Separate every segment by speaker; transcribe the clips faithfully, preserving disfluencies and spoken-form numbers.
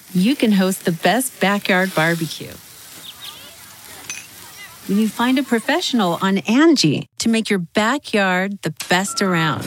Speaker 1: you can host the best backyard barbecue. When you find a professional on Angie to make your backyard the best around.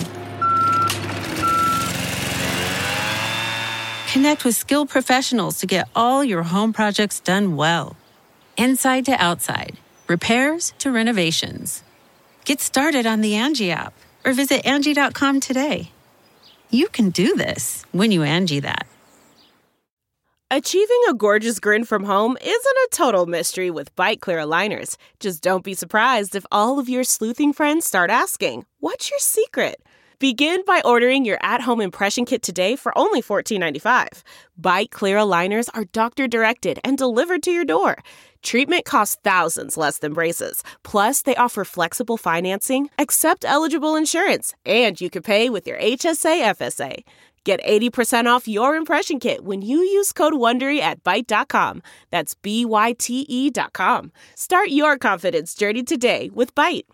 Speaker 1: Connect with skilled professionals to get all your home projects done well. Inside to outside, repairs to renovations. Get started on the Angie app or visit Angie dot com today. You can do this when you Angie that.
Speaker 2: Achieving a gorgeous grin from home isn't a total mystery with Byte Clear aligners. Just don't be surprised if all of your sleuthing friends start asking, "What's your secret?" Begin by ordering your at-home impression kit today for only fourteen ninety-five. Byte Clear aligners are doctor-directed and delivered to your door. Treatment costs thousands less than braces. Plus, they offer flexible financing, accept eligible insurance, and you can pay with your H S A F S A. Get eighty percent off your impression kit when you use code WONDERY at Byte dot com. That's B Y T E dot com. Start your confidence journey today with Byte.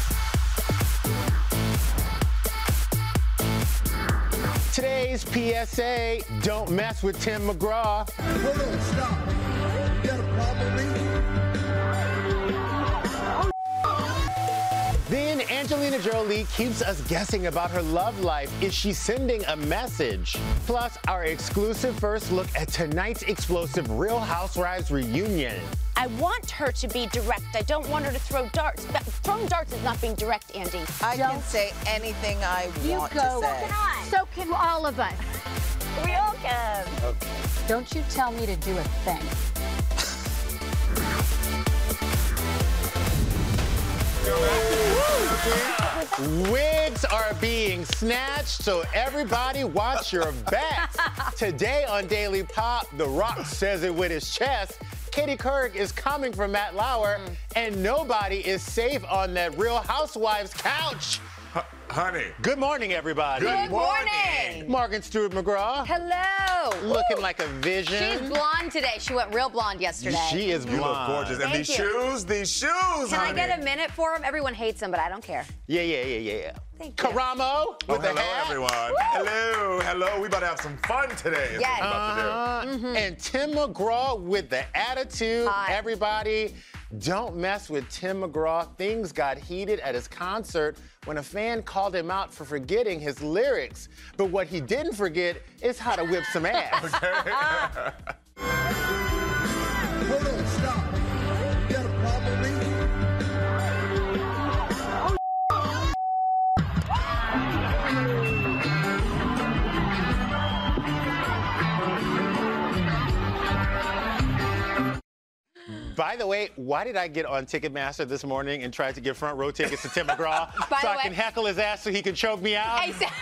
Speaker 3: Today's P S A, don't mess with Tim McGraw.
Speaker 4: Hold on, stop. You got a problem with me?
Speaker 3: Then Angelina Jolie keeps us guessing about her love life. Is she sending a message? Plus, our exclusive first look at tonight's explosive Real Housewives reunion.
Speaker 5: I want her to be direct. I don't want her to throw darts. But throwing darts is not being direct, Andy.
Speaker 6: I
Speaker 5: don't.
Speaker 6: can say anything I
Speaker 5: You
Speaker 6: want
Speaker 5: go.
Speaker 6: to
Speaker 5: So
Speaker 6: say.
Speaker 5: can I. So can all of us. We all can.
Speaker 3: Okay.
Speaker 7: Don't you tell me to do a thing.
Speaker 3: Wigs are being snatched, so everybody watch your backs. Today on Daily Pop, The Rock says it with his chest. Katie Couric is coming for Matt Lauer, mm. and nobody is safe on that Real Housewives couch.
Speaker 8: H- honey.
Speaker 3: Good morning, everybody.
Speaker 5: Good morning.
Speaker 3: Morgan Stewart McGraw.
Speaker 9: Hello.
Speaker 3: Looking
Speaker 9: Woo.
Speaker 3: like a vision.
Speaker 9: She's blonde today. She went real blonde yesterday.
Speaker 3: She is blonde.
Speaker 8: You look gorgeous. And
Speaker 9: Thank
Speaker 8: these
Speaker 9: you.
Speaker 8: shoes, these shoes,
Speaker 9: Can
Speaker 8: honey.
Speaker 9: I get a minute for him? Everyone hates him, but I don't care.
Speaker 3: Yeah, yeah, yeah, yeah, yeah.
Speaker 9: Thank you.
Speaker 3: Karamo
Speaker 8: Oh,
Speaker 3: with the
Speaker 8: hello,
Speaker 3: hat.
Speaker 8: everyone. Hello, hello. We about to have some fun today. is
Speaker 9: Yes.
Speaker 8: what we're about to do.
Speaker 3: Uh,
Speaker 9: Mm-hmm.
Speaker 3: And Tim McGraw with the attitude.
Speaker 9: Hi.
Speaker 3: Everybody, don't mess with Tim McGraw. Things got heated at his concert when a fan called him out for forgetting his lyrics. But what he didn't forget is how to whip some ass.
Speaker 4: Hold on, stop. You got a problem with me?
Speaker 3: By the way, why did I get on Ticketmaster this morning and try to get front row tickets to Tim McGraw
Speaker 9: By
Speaker 3: so
Speaker 9: the
Speaker 3: I
Speaker 9: way-
Speaker 3: can heckle his ass so he can choke me out?
Speaker 9: I said-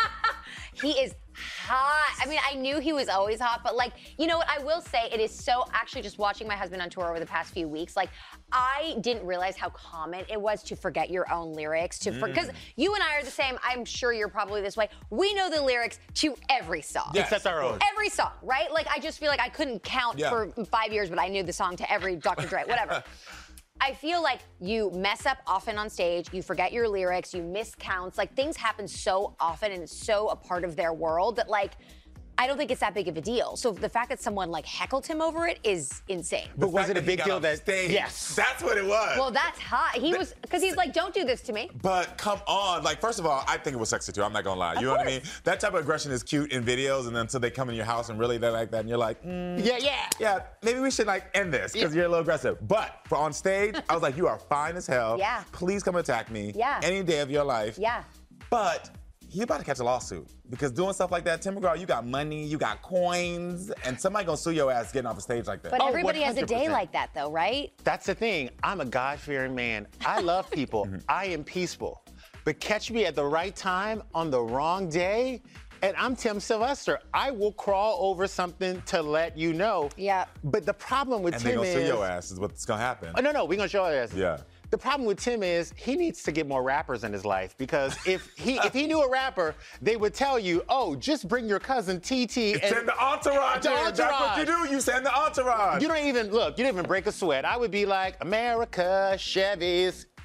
Speaker 9: He is hot. I mean, I knew he was always hot, but like, you know what? I will say it is so, actually just watching my husband on tour over the past few weeks, like, I didn't realize how common it was to forget your own lyrics, to because
Speaker 3: Mm.
Speaker 9: you and I are the same. I'm sure you're probably this way. We know the lyrics to every song.
Speaker 8: Yes,
Speaker 3: Except our own.
Speaker 9: Every song, right? Like, I just feel like I couldn't count
Speaker 8: Yeah.
Speaker 9: for five years, but I knew the song to every Doctor Dre, whatever. I feel like you mess up often on stage, you forget your lyrics, you miss counts. Like, things happen so often and it's so a part of their world that, like, I don't think it's that big of a deal. So the fact that someone, like, heckled him over it is insane.
Speaker 3: But
Speaker 8: The
Speaker 3: was
Speaker 8: fact
Speaker 3: it a
Speaker 8: that he
Speaker 3: big
Speaker 8: got
Speaker 3: deal
Speaker 8: off
Speaker 3: that-
Speaker 8: stage,
Speaker 3: Yes.
Speaker 8: That's what it was.
Speaker 9: Well, that's hot. He was, because he's like, don't do this to me.
Speaker 8: But come on, like, first of all, I think it was sexy too. I'm not gonna lie. You know what I mean? That type of aggression is cute in videos, and then until they come in your house and really they're like that, and you're like, mm,
Speaker 3: Yeah, yeah.
Speaker 8: yeah, maybe we should like end this because you're a little aggressive. But for on stage, I was like, you are fine as hell.
Speaker 9: Yeah.
Speaker 8: Please come attack me.
Speaker 9: Yeah.
Speaker 8: Any day of your life.
Speaker 9: Yeah.
Speaker 8: But you about to catch a lawsuit because doing stuff like that, Tim McGraw, you got money, you got coins, and somebody gonna sue your ass getting off a stage like that.
Speaker 9: But
Speaker 3: Oh,
Speaker 9: everybody has a day
Speaker 3: one hundred percent.
Speaker 9: like that, though, right?
Speaker 3: That's the thing. I'm a God-fearing man. I love people. I am peaceful. But catch me at the right time on the wrong day, and I'm Tim Sylvester. I will crawl over something to let you know.
Speaker 9: Yeah.
Speaker 3: But the problem with
Speaker 8: and they
Speaker 3: Tim
Speaker 8: gonna
Speaker 3: is...
Speaker 8: sue your ass is what's gonna happen.
Speaker 3: Oh, no, no, we're gonna show our asses.
Speaker 8: Yeah.
Speaker 3: The problem with Tim is he needs to get more rappers in his life because if he if he knew a rapper, they would tell you, oh, just bring your cousin T T and
Speaker 8: Send the entourage.
Speaker 3: The
Speaker 8: in. That's what
Speaker 3: entourage.
Speaker 8: you do. You send the entourage.
Speaker 3: You don't even look. You didn't even break a sweat. I would be like, America, Chevys,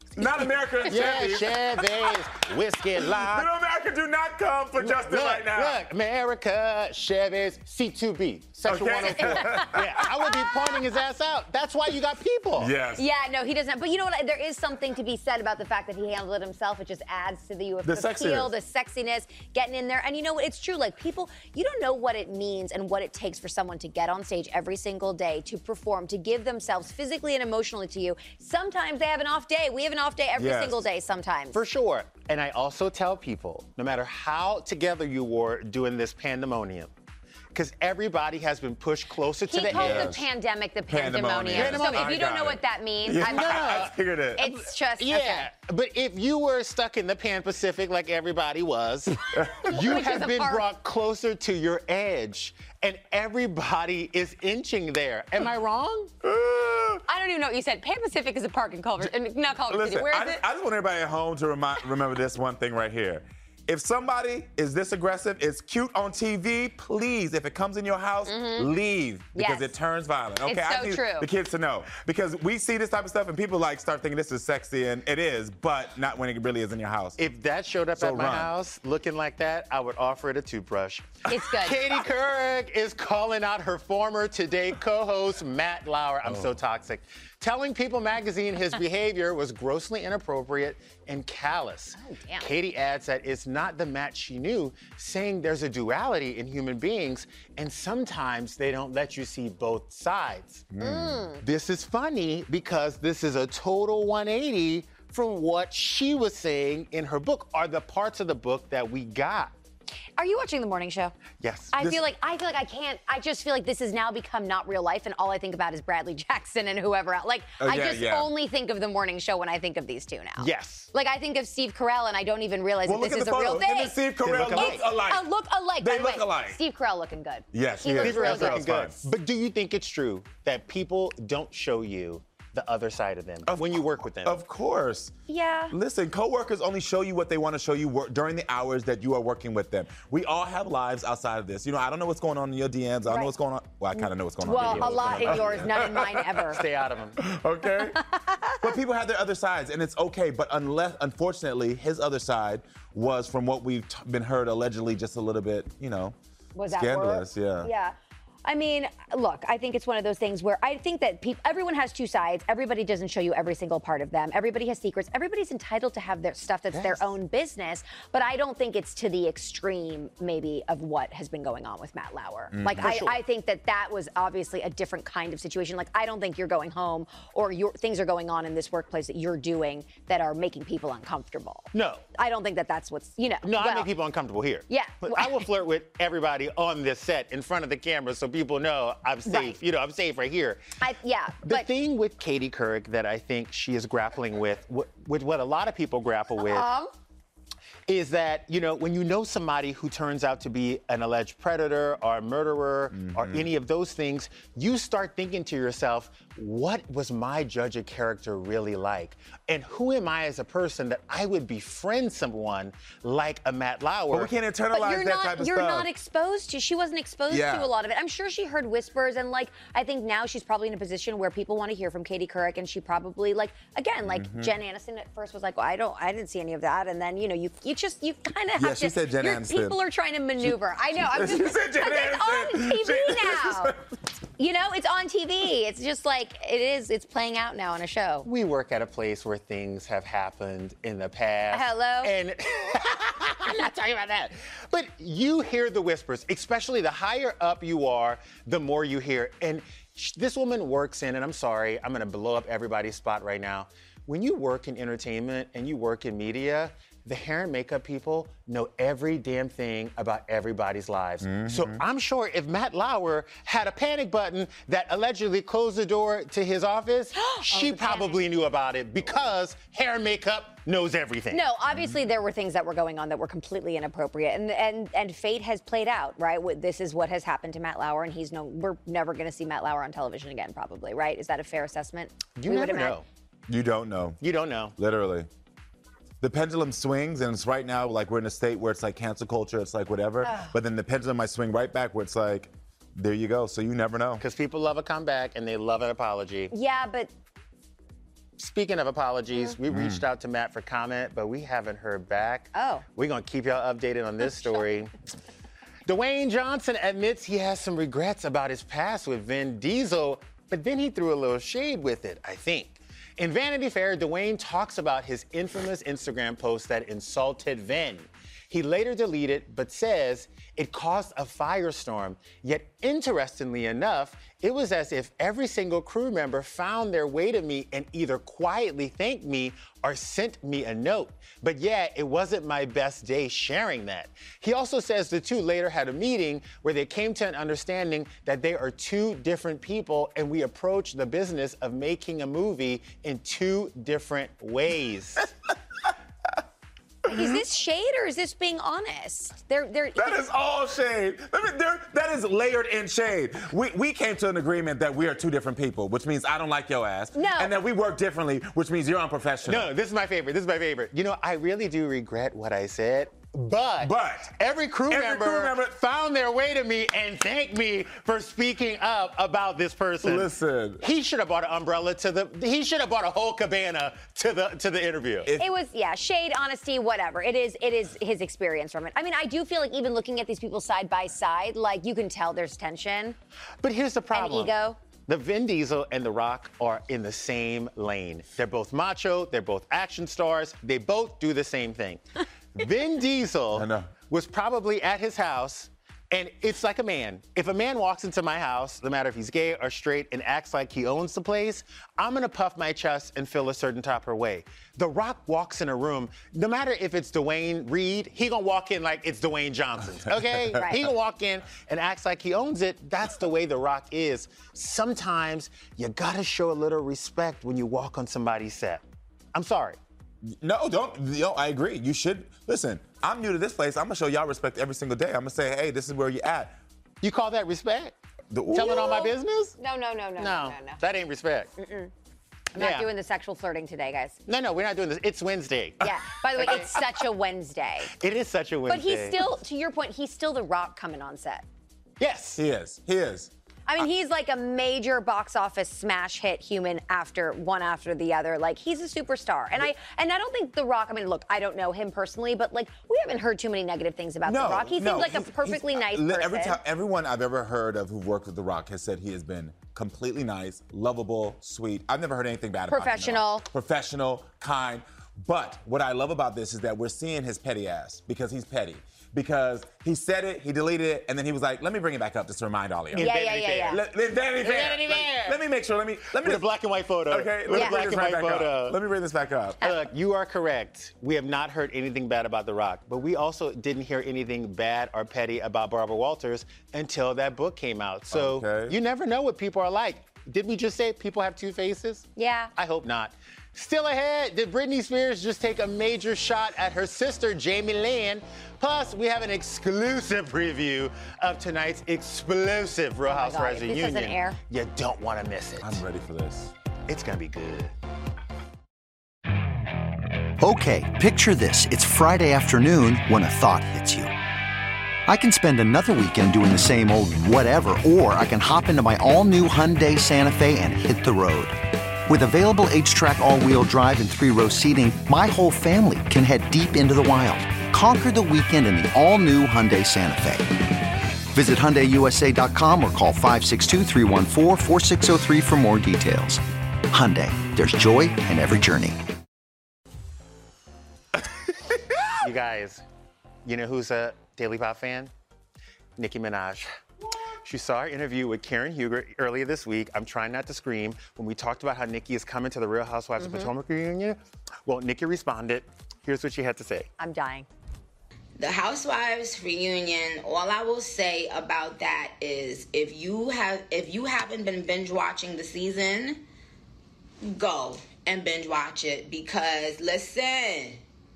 Speaker 8: Not America and
Speaker 3: Yeah,
Speaker 8: Chevy.
Speaker 3: Chevy's, whiskey lime.
Speaker 8: Middle America do not come for Justin
Speaker 3: Look,
Speaker 8: right now.
Speaker 3: look, America, Chevy's, C two B, Section
Speaker 8: Okay.
Speaker 3: one oh four. Yeah, I would be pointing his ass out. That's why you got people.
Speaker 8: Yes.
Speaker 9: Yeah, no, he doesn't. But you know what? There is something to be said about the fact that he handled it himself. It just adds to the,
Speaker 8: The
Speaker 9: appeal,
Speaker 8: sexiness.
Speaker 9: the sexiness, getting in there. And you know what? It's true. Like, people, you don't know what it means and what it takes for someone to get on stage every single day, to perform, to give themselves physically and emotionally to you. Sometimes they have an off day. We have an off day every
Speaker 8: Yes.
Speaker 9: single day sometimes.
Speaker 3: For sure. And I also tell people, no matter how together you were doing this pandemonium, because everybody has been pushed closer to
Speaker 9: He
Speaker 3: the
Speaker 9: called
Speaker 3: edge.
Speaker 9: the pandemic the
Speaker 8: Pandemonium.
Speaker 9: pandemonium. So
Speaker 3: Pandemonium.
Speaker 9: if you
Speaker 8: I
Speaker 9: don't
Speaker 8: got
Speaker 9: know
Speaker 8: it.
Speaker 9: what that means,
Speaker 8: Yeah,
Speaker 9: I'm
Speaker 8: I-
Speaker 9: sorry.
Speaker 8: I figured it.
Speaker 9: It's just,
Speaker 3: Yeah,
Speaker 9: okay.
Speaker 3: but if you were stuck in the Pan Pacific like everybody was, you
Speaker 9: Which is
Speaker 3: have
Speaker 9: a
Speaker 3: been
Speaker 9: park.
Speaker 3: brought closer to your edge, and everybody is inching there. Am I wrong?
Speaker 9: I don't even know what you said. Pan Pacific is a park in Culver, in, not Culver
Speaker 8: Listen,
Speaker 9: City. Where is
Speaker 8: I, just,
Speaker 9: it?
Speaker 8: I just want everybody at home to remind, remember this one thing right here. If somebody is this aggressive, is cute on T V, please, if it comes in your house, leave because
Speaker 9: Mm-hmm. Yes.
Speaker 8: it turns violent. Okay,
Speaker 9: It's
Speaker 8: I
Speaker 9: so
Speaker 8: need
Speaker 9: true.
Speaker 8: the kids to know because we see this type of stuff and people like start thinking this is sexy and it is, but not when it really is in your house.
Speaker 3: If that showed up
Speaker 8: So
Speaker 3: at my
Speaker 8: run.
Speaker 3: house looking like that, I would offer it a toothbrush.
Speaker 9: It's good.
Speaker 3: Katie Couric is calling out her former Today co-host Matt Lauer. I'm
Speaker 8: Oh.
Speaker 3: so toxic. Telling People magazine his behavior was grossly inappropriate and callous.
Speaker 9: Oh, damn.
Speaker 3: Katie adds that it's not the Matt she knew, saying there's a duality in human beings and sometimes they don't let you see both sides.
Speaker 9: Mm.
Speaker 3: This is funny because this is a total one eighty from what she was saying in her book, are the parts of the book that we got.
Speaker 9: Are you watching the morning show?
Speaker 3: Yes.
Speaker 9: I
Speaker 8: This-
Speaker 9: feel like I feel like I can't. I just feel like this has now become not real life, and all I think about is Bradley Jackson and whoever else. Like
Speaker 8: Oh,
Speaker 9: I
Speaker 8: yeah,
Speaker 9: just
Speaker 8: yeah.
Speaker 9: only think of the morning show when I think of these two now.
Speaker 3: Yes.
Speaker 9: Like I think of Steve Carell, and I don't even realize
Speaker 8: well,
Speaker 9: that
Speaker 8: look
Speaker 9: this
Speaker 8: at
Speaker 9: is
Speaker 8: the
Speaker 9: a real
Speaker 8: photo.
Speaker 9: thing.
Speaker 8: Him and Steve
Speaker 3: They
Speaker 8: Carell
Speaker 3: look alike.
Speaker 8: look alike.
Speaker 9: A look alike.
Speaker 8: They
Speaker 9: by the
Speaker 8: look
Speaker 9: way.
Speaker 8: alike.
Speaker 9: Steve Carell looking good.
Speaker 8: Yes,
Speaker 9: he
Speaker 8: he
Speaker 9: looks
Speaker 8: is.
Speaker 9: real
Speaker 8: Steve
Speaker 9: good.
Speaker 8: Carell's
Speaker 3: Looking good.
Speaker 8: fine.
Speaker 3: But do you think it's true that people don't show you the other side of them when you work with them?
Speaker 8: Of course.
Speaker 9: Yeah.
Speaker 8: Listen, coworkers only show you what they want to show you wor- during the hours that you are working with them. We all have lives outside of this. You know, I don't know what's going on in your D Ms. I don't
Speaker 9: Right.
Speaker 8: know what's going on. Well, I kind of know what's going on.
Speaker 9: Well,
Speaker 8: in yours.
Speaker 9: a lot in yours, none in mine ever.
Speaker 3: Stay out of them.
Speaker 8: Okay? But people have their other sides, and it's okay. But unless, unfortunately, his other side was, from what we've t- been heard, allegedly just a little bit, you know,
Speaker 9: Was that
Speaker 8: scandalous.
Speaker 9: work?
Speaker 8: Yeah.
Speaker 9: Yeah. I mean, look, I think it's one of those things where I think that peop everyone has two sides. Everybody doesn't show you every single part of them. Everybody has secrets. Everybody's entitled to have their stuff that's
Speaker 8: Yes.
Speaker 9: their own business. But I don't think it's to the extreme, maybe, of what has been going on with Matt Lauer. Like, I,
Speaker 3: sure.
Speaker 9: I think that that was obviously a different kind of situation. Like, I don't think you're going home or your things are going on in this workplace that you're doing that are making people uncomfortable.
Speaker 3: No.
Speaker 9: I don't think that that's what's, you know.
Speaker 3: No, I
Speaker 9: well,
Speaker 3: make people uncomfortable here.
Speaker 9: Yeah.
Speaker 3: But I will flirt with everybody on this set in front of the camera so people know I'm safe.
Speaker 9: Right.
Speaker 3: You know, I'm safe right here.
Speaker 9: I, yeah,
Speaker 3: The
Speaker 9: but
Speaker 3: thing with Katie Couric that I think she is grappling with, wh- with what a lot of people grapple with,
Speaker 9: um,
Speaker 3: is that, you know, when you know somebody who turns out to be an alleged predator or a murderer or any of those things, you start thinking to yourself, what was my judge of character really like? And who am I as a person that I would befriend someone like a Matt Lauer?
Speaker 8: But we can't internalize
Speaker 9: But you're
Speaker 8: that
Speaker 9: not
Speaker 8: type of
Speaker 9: you're
Speaker 8: stuff.
Speaker 9: not exposed to. She wasn't exposed
Speaker 8: Yeah.
Speaker 9: to a lot of it. I'm sure she heard whispers and like I think now she's probably in a position where people want to hear from Katie Couric and she probably like again like
Speaker 8: Mm-hmm.
Speaker 9: Jen Aniston at first was like, well, I don't I didn't see any of that, and then you know you you just you kind of have
Speaker 8: Yeah,
Speaker 9: to.
Speaker 8: she said Jen
Speaker 9: your
Speaker 8: Aniston.
Speaker 9: People are trying to maneuver. I know. I'm
Speaker 8: She
Speaker 9: just,
Speaker 8: said Jen
Speaker 9: it's on
Speaker 8: Aniston.
Speaker 9: T V
Speaker 8: She-
Speaker 9: now. You know, it's on T V. It's just like it is. It's playing out now on a show.
Speaker 3: We work at a place where things have happened in the past.
Speaker 9: Hello?
Speaker 3: And I'm not talking about that. But you hear the whispers, especially the higher up you are, the more you hear. And sh- this woman works in, and I'm sorry, I'm gonna blow up everybody's spot right now. When you work in entertainment and you work in media, the hair and makeup people know every damn thing about everybody's lives. So I'm sure if Matt Lauer had a panic button that allegedly closed the door to his office, she
Speaker 9: the
Speaker 3: probably knew about it because hair and makeup knows everything.
Speaker 9: No, obviously there were things that were going on that were completely inappropriate, and and and fate has played out, right? What- This is what has happened to Matt Lauer, and he's no. We're never going to see Matt Lauer on television again, probably, right? Is that a fair assessment?
Speaker 3: You
Speaker 9: We
Speaker 3: never
Speaker 9: would imagine-
Speaker 3: know.
Speaker 8: You don't know.
Speaker 3: You don't know.
Speaker 8: Literally. The pendulum swings, and it's right now like we're in a state where it's like cancel culture, it's like whatever. But then the pendulum might swing right back where it's like, there you go. So you never know.
Speaker 3: Because people love a comeback and they love an apology.
Speaker 9: Yeah, but
Speaker 3: Speaking of apologies, we reached out to Matt for comment, but we haven't heard back.
Speaker 9: Oh.
Speaker 3: We're going to keep y'all updated on this story. Dwayne Johnson admits he has some regrets about his past with Vin Diesel, but then he threw a little shade with it, I think. In Vanity Fair, Dwayne talks about his infamous Instagram post that insulted Vin. He later deleted, but says it caused a firestorm. Yet, interestingly enough, it was as if every single crew member found their way to me and either quietly thanked me or sent me a note. But yeah, it wasn't my best day sharing that. He also says the two later had a meeting where they came to an understanding that they are two different people and we approach the business of making a movie in two different ways.
Speaker 9: Is this shade or is this being honest? They're, they're,
Speaker 8: That is all shade. I mean, there- that is layered in shade. We, we came to an agreement that we are two different people, which means I don't like your ass.
Speaker 9: No.
Speaker 8: And that we work differently, which means you're unprofessional.
Speaker 3: No, this is my favorite. This is my favorite. You know, I really do regret what I said. But,
Speaker 8: But
Speaker 3: every crew,
Speaker 8: every
Speaker 3: member,
Speaker 8: crew member-
Speaker 3: found their way to me and thanked me for speaking up about this person.
Speaker 8: Listen.
Speaker 3: He should have bought an umbrella to the. He should have bought a whole cabana to the to the interview.
Speaker 8: If-
Speaker 9: It was, yeah, shade, honesty, whatever. It is it is his experience from it. I mean, I do feel like even looking at these people side by side, like you can tell there's tension
Speaker 3: But here's the
Speaker 9: and
Speaker 3: problem.
Speaker 9: ego.
Speaker 3: The Vin Diesel and The Rock are in the same lane. They're both macho. They're both action stars. They both do the same thing. Vin Diesel
Speaker 8: I know.
Speaker 3: was probably at his house, and it's like a man. If a man walks into my house, no matter if he's gay or straight, and acts like he owns the place, I'm gonna puff my chest and feel a certain type of way. The Rock walks in a room, no matter if it's Dwayne Reed, he gonna walk in like it's Dwayne Johnson, okay?
Speaker 9: Right.
Speaker 3: He gonna walk in and acts like he owns it. That's the way The Rock is. Sometimes you gotta show a little respect when you walk on somebody's set. I'm sorry.
Speaker 8: No, don't. You know, I agree. You should. Listen, I'm new to this place. I'm going to show y'all respect every single day. I'm going to say, hey, this is where you're at.
Speaker 3: You call that respect?
Speaker 8: The-
Speaker 3: Telling all my business?
Speaker 9: No, no, no, no, no,
Speaker 3: No,
Speaker 9: no, no.
Speaker 3: that ain't respect.
Speaker 9: I'm not
Speaker 3: Yeah.
Speaker 9: doing the sexual flirting today, guys.
Speaker 3: No, no, we're not doing this. It's Wednesday.
Speaker 9: Yeah. By the way, it's such a Wednesday.
Speaker 3: It is such a
Speaker 9: But
Speaker 3: Wednesday.
Speaker 9: he's still, to your point, he's still The Rock coming on set.
Speaker 3: Yes.
Speaker 8: He is. He is.
Speaker 9: I mean, he's like a major box office smash hit human after one after the other. Like, he's a superstar. And I and I don't think The Rock, I mean, look, I don't know him personally, but like, we haven't heard too many negative things about
Speaker 8: No,
Speaker 9: The Rock. He
Speaker 8: no,
Speaker 9: seems like a
Speaker 8: he's-
Speaker 9: perfectly
Speaker 8: he's-
Speaker 9: nice
Speaker 8: li-
Speaker 9: person.
Speaker 8: Every time, everyone I've ever heard of who worked with The Rock has said he has been completely nice, lovable, sweet. I've never heard anything bad about him.
Speaker 9: Professional.
Speaker 8: at all. Professional, kind. But what I love about this is that we're seeing his petty ass because he's petty. Because he said it, he deleted it, and then he was like, let me bring it back up just to remind all of y'all.
Speaker 9: Yeah, yeah,
Speaker 3: Vanity
Speaker 9: yeah,
Speaker 3: Fair.
Speaker 9: yeah.
Speaker 8: Let, let, Vanity Fair.
Speaker 3: Vanity
Speaker 8: Let-
Speaker 3: Fair.
Speaker 8: Let me make sure. Let me let me
Speaker 3: With a
Speaker 8: just-
Speaker 3: black and white photo.
Speaker 8: Okay,
Speaker 3: With
Speaker 8: let
Speaker 3: a
Speaker 8: me
Speaker 3: black
Speaker 8: bring
Speaker 3: and
Speaker 8: this
Speaker 3: white
Speaker 8: right back
Speaker 3: photo.
Speaker 8: up. Let me bring this back up.
Speaker 3: Look, you are correct. We have not heard anything bad about The Rock, but we also didn't hear anything bad or petty about Barbara Walters until that book came out. So
Speaker 8: Okay.
Speaker 3: you never know what people are like. Did we just say people have two faces?
Speaker 9: Yeah.
Speaker 3: I hope not. Still ahead, did Britney Spears just take a major shot at her sister, Jamie Lynn? Plus, we have an exclusive preview of tonight's explosive Real
Speaker 9: Oh my God,
Speaker 3: Housewives
Speaker 9: if this
Speaker 3: reunion.
Speaker 9: doesn't air.
Speaker 3: You don't want to miss it.
Speaker 8: I'm ready for this.
Speaker 3: It's gonna be good.
Speaker 6: Okay, picture this. It's Friday afternoon when a thought hits you. I can spend another weekend doing the same old whatever, or I can hop into my all-new Hyundai Santa Fe and hit the road. With available H-Track all-wheel drive and three-row seating, my whole family can head deep into the wild. Conquer the weekend in the all-new Hyundai Santa Fe. Visit Hyundai U S A dot com or call five six two, three one four, four six zero three for more details. Hyundai, there's joy in every journey.
Speaker 3: You guys, you know who's a Daily Pop fan? Nicki Minaj. She saw our interview with Karen Huger earlier this week. I'm trying not to scream when we talked about how Nicki is coming to the Real Housewives of Potomac reunion. Well, Nicki responded. Here's what she had to say.
Speaker 9: I'm dying.
Speaker 10: The Housewives reunion, all I will say about that is if you have if you haven't been binge watching the season, go and binge watch it because listen,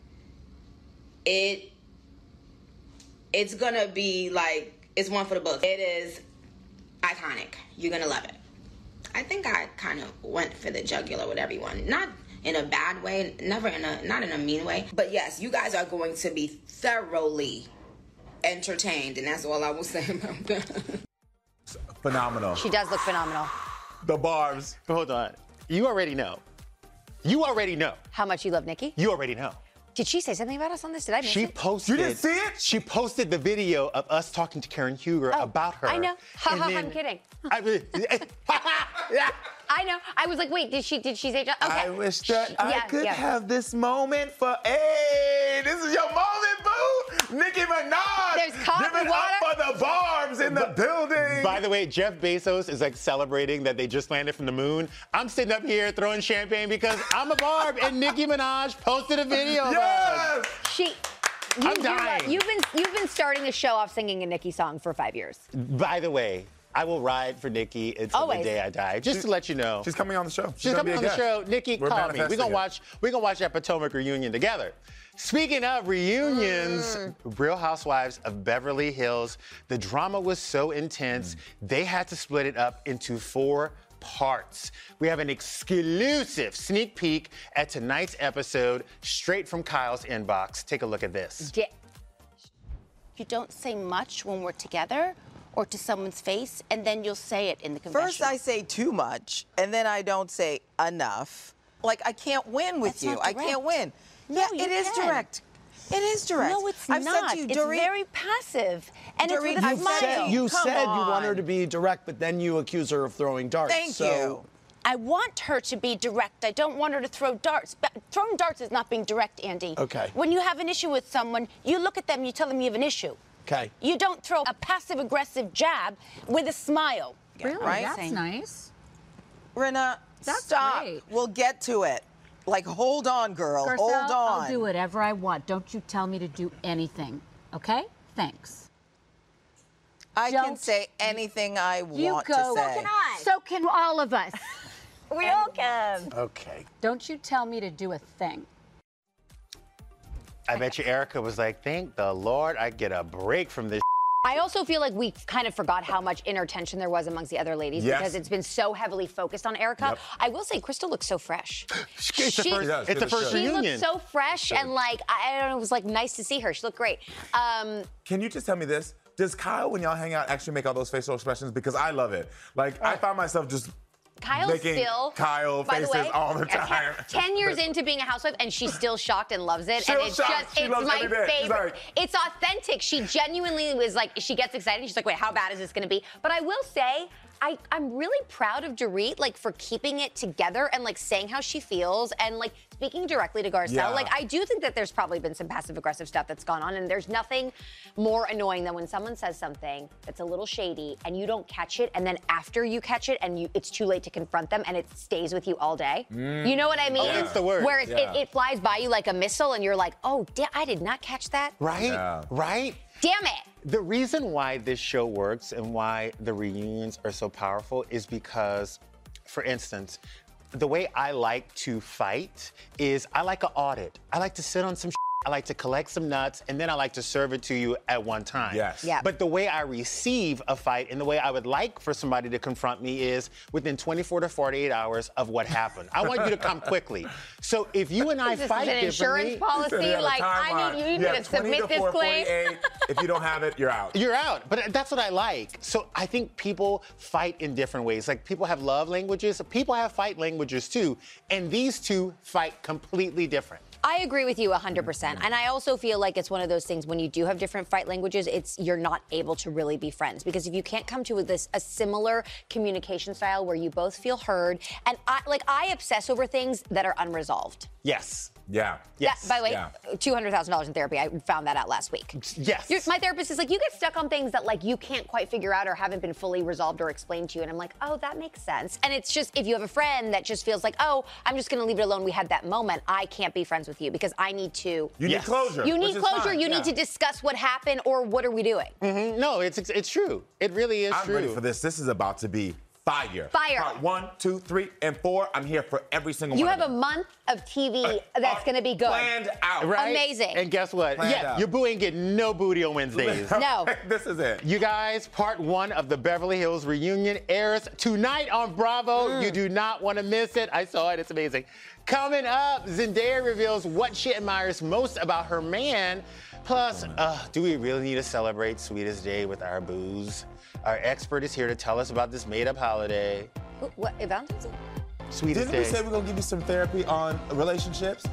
Speaker 10: it it's gonna be like it's one for the books. It is iconic. You're gonna love it. I think I kind of went for the jugular with everyone. Not in a bad way, never in a, not in a mean way. But yes, you guys are going to be thoroughly entertained, and that's all I will say about that.
Speaker 8: Phenomenal.
Speaker 9: She does look phenomenal.
Speaker 8: The barbs.
Speaker 3: Hold on. You already know. You already know.
Speaker 9: How much you love Nikki?
Speaker 3: You already know.
Speaker 9: Did she say something about us on this? Did I miss
Speaker 3: She
Speaker 9: it?
Speaker 3: posted.
Speaker 8: You didn't see it?
Speaker 3: She posted the video of us talking to Karen Huger
Speaker 9: Oh,
Speaker 3: about her.
Speaker 9: I know. Ha
Speaker 3: And
Speaker 9: ha,
Speaker 3: then-
Speaker 9: I'm kidding.
Speaker 3: I mean, yeah.
Speaker 9: I know. I was like, wait, did she did she say? Okay.
Speaker 8: I wish that I
Speaker 9: Yeah,
Speaker 8: could
Speaker 9: yeah.
Speaker 8: have this moment for, hey, this is your moment, boo. Nicki Minaj.
Speaker 9: There's cotton
Speaker 8: Give it
Speaker 9: water.
Speaker 8: up for the Barbs in the building.
Speaker 3: By the way, Jeff Bezos is like celebrating that they just landed from the moon. I'm sitting up here throwing champagne because I'm a Barb and Nicki Minaj posted a video of us.
Speaker 8: Yes.
Speaker 9: She. You,
Speaker 3: I'm
Speaker 9: you
Speaker 3: dying.
Speaker 9: love- you've been you've been starting the show off singing a Nicki song for five years.
Speaker 3: By the way, I will ride for Nicki until
Speaker 9: Always.
Speaker 3: the day I die. Just to let you know.
Speaker 8: She's coming on the show.
Speaker 3: She's
Speaker 8: gonna
Speaker 3: coming
Speaker 8: be a
Speaker 3: on the
Speaker 8: guest.
Speaker 3: show. Nikki,
Speaker 8: We're
Speaker 3: call me. We're
Speaker 8: manifesting
Speaker 3: gonna
Speaker 8: it.
Speaker 3: watch. We're gonna watch that Potomac reunion together. Speaking of reunions,
Speaker 9: Mm.
Speaker 3: Real Housewives of Beverly Hills. The drama was so intense, they had to split it up into four parts. We have an exclusive sneak peek at tonight's episode, straight from Kyle's inbox. Take a look at this.
Speaker 9: Yeah.
Speaker 5: You don't say much when we're together or to someone's face, and then you'll say it in the confession.
Speaker 11: First, I say too much, and then I don't say enough. Like, I can't win with
Speaker 5: That's
Speaker 11: you.
Speaker 5: not
Speaker 11: I can't
Speaker 5: direct.
Speaker 11: win.
Speaker 5: No,
Speaker 11: yeah,
Speaker 5: you
Speaker 11: it is
Speaker 5: can.
Speaker 11: direct. It is direct.
Speaker 5: No, it's
Speaker 11: I've
Speaker 5: not.
Speaker 11: said to you,
Speaker 5: it's
Speaker 11: Dorit,
Speaker 5: very passive, and
Speaker 11: Dorit,
Speaker 5: it's with
Speaker 11: I've
Speaker 5: a
Speaker 11: said
Speaker 5: smile.
Speaker 11: to
Speaker 12: You
Speaker 11: Come
Speaker 12: said you want her
Speaker 11: on.
Speaker 12: to be direct, but then you accuse her of throwing darts.
Speaker 11: Thank
Speaker 12: so
Speaker 11: you.
Speaker 5: I want her to be direct. I don't want her to throw darts. But throwing darts is not being direct, Andy.
Speaker 12: Okay.
Speaker 5: When you have an issue with someone, you look at them, you tell them you have an issue.
Speaker 12: Okay.
Speaker 5: You don't throw a passive-aggressive jab with a smile.
Speaker 7: Really?
Speaker 11: Right?
Speaker 7: That's
Speaker 11: Same.
Speaker 7: nice.
Speaker 11: Rinna,
Speaker 7: That's
Speaker 11: stop.
Speaker 7: great.
Speaker 11: We'll get to it. Like, hold on, girl.
Speaker 7: Garcelle,
Speaker 11: hold on.
Speaker 7: I'll do whatever I want. Don't you tell me to do anything. Okay? Thanks.
Speaker 11: I can
Speaker 7: Don't
Speaker 11: say anything I
Speaker 7: You
Speaker 11: want
Speaker 7: go.
Speaker 11: to
Speaker 7: So
Speaker 11: say.
Speaker 7: can I. So can all of us.
Speaker 9: We all can.
Speaker 12: Okay.
Speaker 7: Don't you tell me to do a thing.
Speaker 3: I bet you Erica was like, thank the Lord I get a break from this.
Speaker 9: I also feel like we kind of forgot how much inner tension there was amongst the other ladies
Speaker 8: Yes.
Speaker 9: because it's been so heavily focused on Erica.
Speaker 8: Yep.
Speaker 9: I will say, Crystal looks so fresh.
Speaker 3: It's the
Speaker 9: She-
Speaker 3: first,
Speaker 8: does,
Speaker 3: it's the
Speaker 8: it
Speaker 3: first
Speaker 8: does.
Speaker 9: She
Speaker 3: reunion.
Speaker 9: looked so fresh and like I I don't know, it was like nice to see her. She looked great. Um,
Speaker 8: Can you just tell me this? Does Kyle, when y'all hang out, actually make all those facial expressions? Because I love it. Like, I find myself just
Speaker 9: Kyle's
Speaker 8: making
Speaker 9: still
Speaker 8: Kyle
Speaker 9: by the
Speaker 8: faces
Speaker 9: way,
Speaker 8: all the
Speaker 9: ten-
Speaker 8: time.
Speaker 9: Ten years into being a housewife, and she's still shocked and loves it.
Speaker 8: Still
Speaker 9: and it's
Speaker 8: shocked.
Speaker 9: just,
Speaker 8: She
Speaker 9: it's
Speaker 8: loves
Speaker 9: my
Speaker 8: every bit. She's
Speaker 9: favorite.
Speaker 8: like-
Speaker 9: It's authentic. She genuinely was like, she gets excited. She's like, wait, how bad is this going to be? But I will say, I, I'm really proud of Dorit, like, for keeping it together and, like, saying how she feels and, like, speaking directly to Garcelle.
Speaker 8: Yeah.
Speaker 9: Like, I do think that there's probably been some passive-aggressive stuff that's gone on, and there's nothing more annoying than when someone says something that's a little shady and you don't catch it, and then after you catch it and you, it's too late to confront them, and it stays with you all day. You know what I mean?
Speaker 3: Oh, that's the word.
Speaker 9: Where it,
Speaker 8: Yeah.
Speaker 9: it, it flies by you like a missile, and you're like, oh, da- I did not catch that.
Speaker 3: Right?
Speaker 8: Yeah.
Speaker 3: Right?
Speaker 9: Damn it.
Speaker 3: The reason why this show works and why the reunions are so powerful is because, for instance, the way I like to fight is I like an audit. I like to sit on some shit. I like to collect some nuts, and then I like to serve it to you at one time.
Speaker 8: Yes.
Speaker 9: Yeah.
Speaker 3: But the way I receive a fight and the way I would like for somebody to confront me is within twenty-four to forty-eight hours of what happened. I want you to come quickly. So if you and I
Speaker 9: Is this
Speaker 3: fight
Speaker 9: an insurance
Speaker 3: differently,
Speaker 9: policy?
Speaker 8: You have a
Speaker 9: Like, I
Speaker 8: timeline.
Speaker 9: need you, you
Speaker 8: You
Speaker 9: need
Speaker 8: have
Speaker 9: to submit
Speaker 8: twenty
Speaker 9: this
Speaker 8: to
Speaker 9: claim.
Speaker 8: forty-eight. If you don't have it, you're out.
Speaker 3: you're out. But that's what I like. So I think people fight in different ways. Like people have love languages, people have fight languages too. And these two fight completely different.
Speaker 9: I agree with you one hundred percent. And I also feel like it's one of those things when you do have different fight languages, it's you're not able to really be friends because if you can't come to this a similar communication style where you both feel heard and I like I obsess over things that are unresolved.
Speaker 3: Yes.
Speaker 8: Yeah.
Speaker 3: Yes.
Speaker 9: That, by the way,
Speaker 8: Yeah.
Speaker 9: two hundred thousand dollars in therapy. I found that out last week.
Speaker 3: Yes.
Speaker 9: You're- my therapist is like, you get stuck on things that like you can't quite figure out or haven't been fully resolved or explained to you. And I'm like, oh, that makes sense. And it's just, if you have a friend that just feels like, oh, I'm just going to leave it alone. We had that moment. I can't be friends with you because I need to.
Speaker 8: You
Speaker 3: Yes.
Speaker 8: need closure.
Speaker 9: You
Speaker 8: which
Speaker 9: need
Speaker 8: is
Speaker 9: closure.
Speaker 8: fine.
Speaker 9: You
Speaker 8: Yeah.
Speaker 9: need to discuss what happened or what are we doing?
Speaker 3: Mhm. No, it's it's true. It really is
Speaker 8: I'm
Speaker 3: true.
Speaker 8: ready for this. This is about to be fire.
Speaker 9: Fire.
Speaker 8: Part one, two, three, and four. I'm here for every single
Speaker 9: You
Speaker 8: one
Speaker 9: have a
Speaker 8: of them.
Speaker 9: month of T V
Speaker 8: Uh,
Speaker 9: that's
Speaker 8: uh,
Speaker 9: going to be good.
Speaker 8: Planned out.
Speaker 3: Right?
Speaker 9: Amazing.
Speaker 3: And guess what?
Speaker 8: Planned
Speaker 3: yeah,
Speaker 8: out.
Speaker 3: your boo ain't getting no booty on Wednesdays.
Speaker 9: No.
Speaker 8: This is it.
Speaker 3: You guys, part one of the Beverly Hills reunion airs tonight on Bravo.
Speaker 9: Mm.
Speaker 3: You do not want to miss it. I saw it. It's amazing. Coming up, Zendaya reveals what she admires most about her man. Plus, uh, do we really need to celebrate Sweetest Day with our booze? Our expert is here to tell us about this made-up holiday.
Speaker 9: Who- What, Valentine's Day?
Speaker 3: Sweetest
Speaker 8: Didn't
Speaker 3: day.
Speaker 8: we say we're going to give you some therapy on relationships?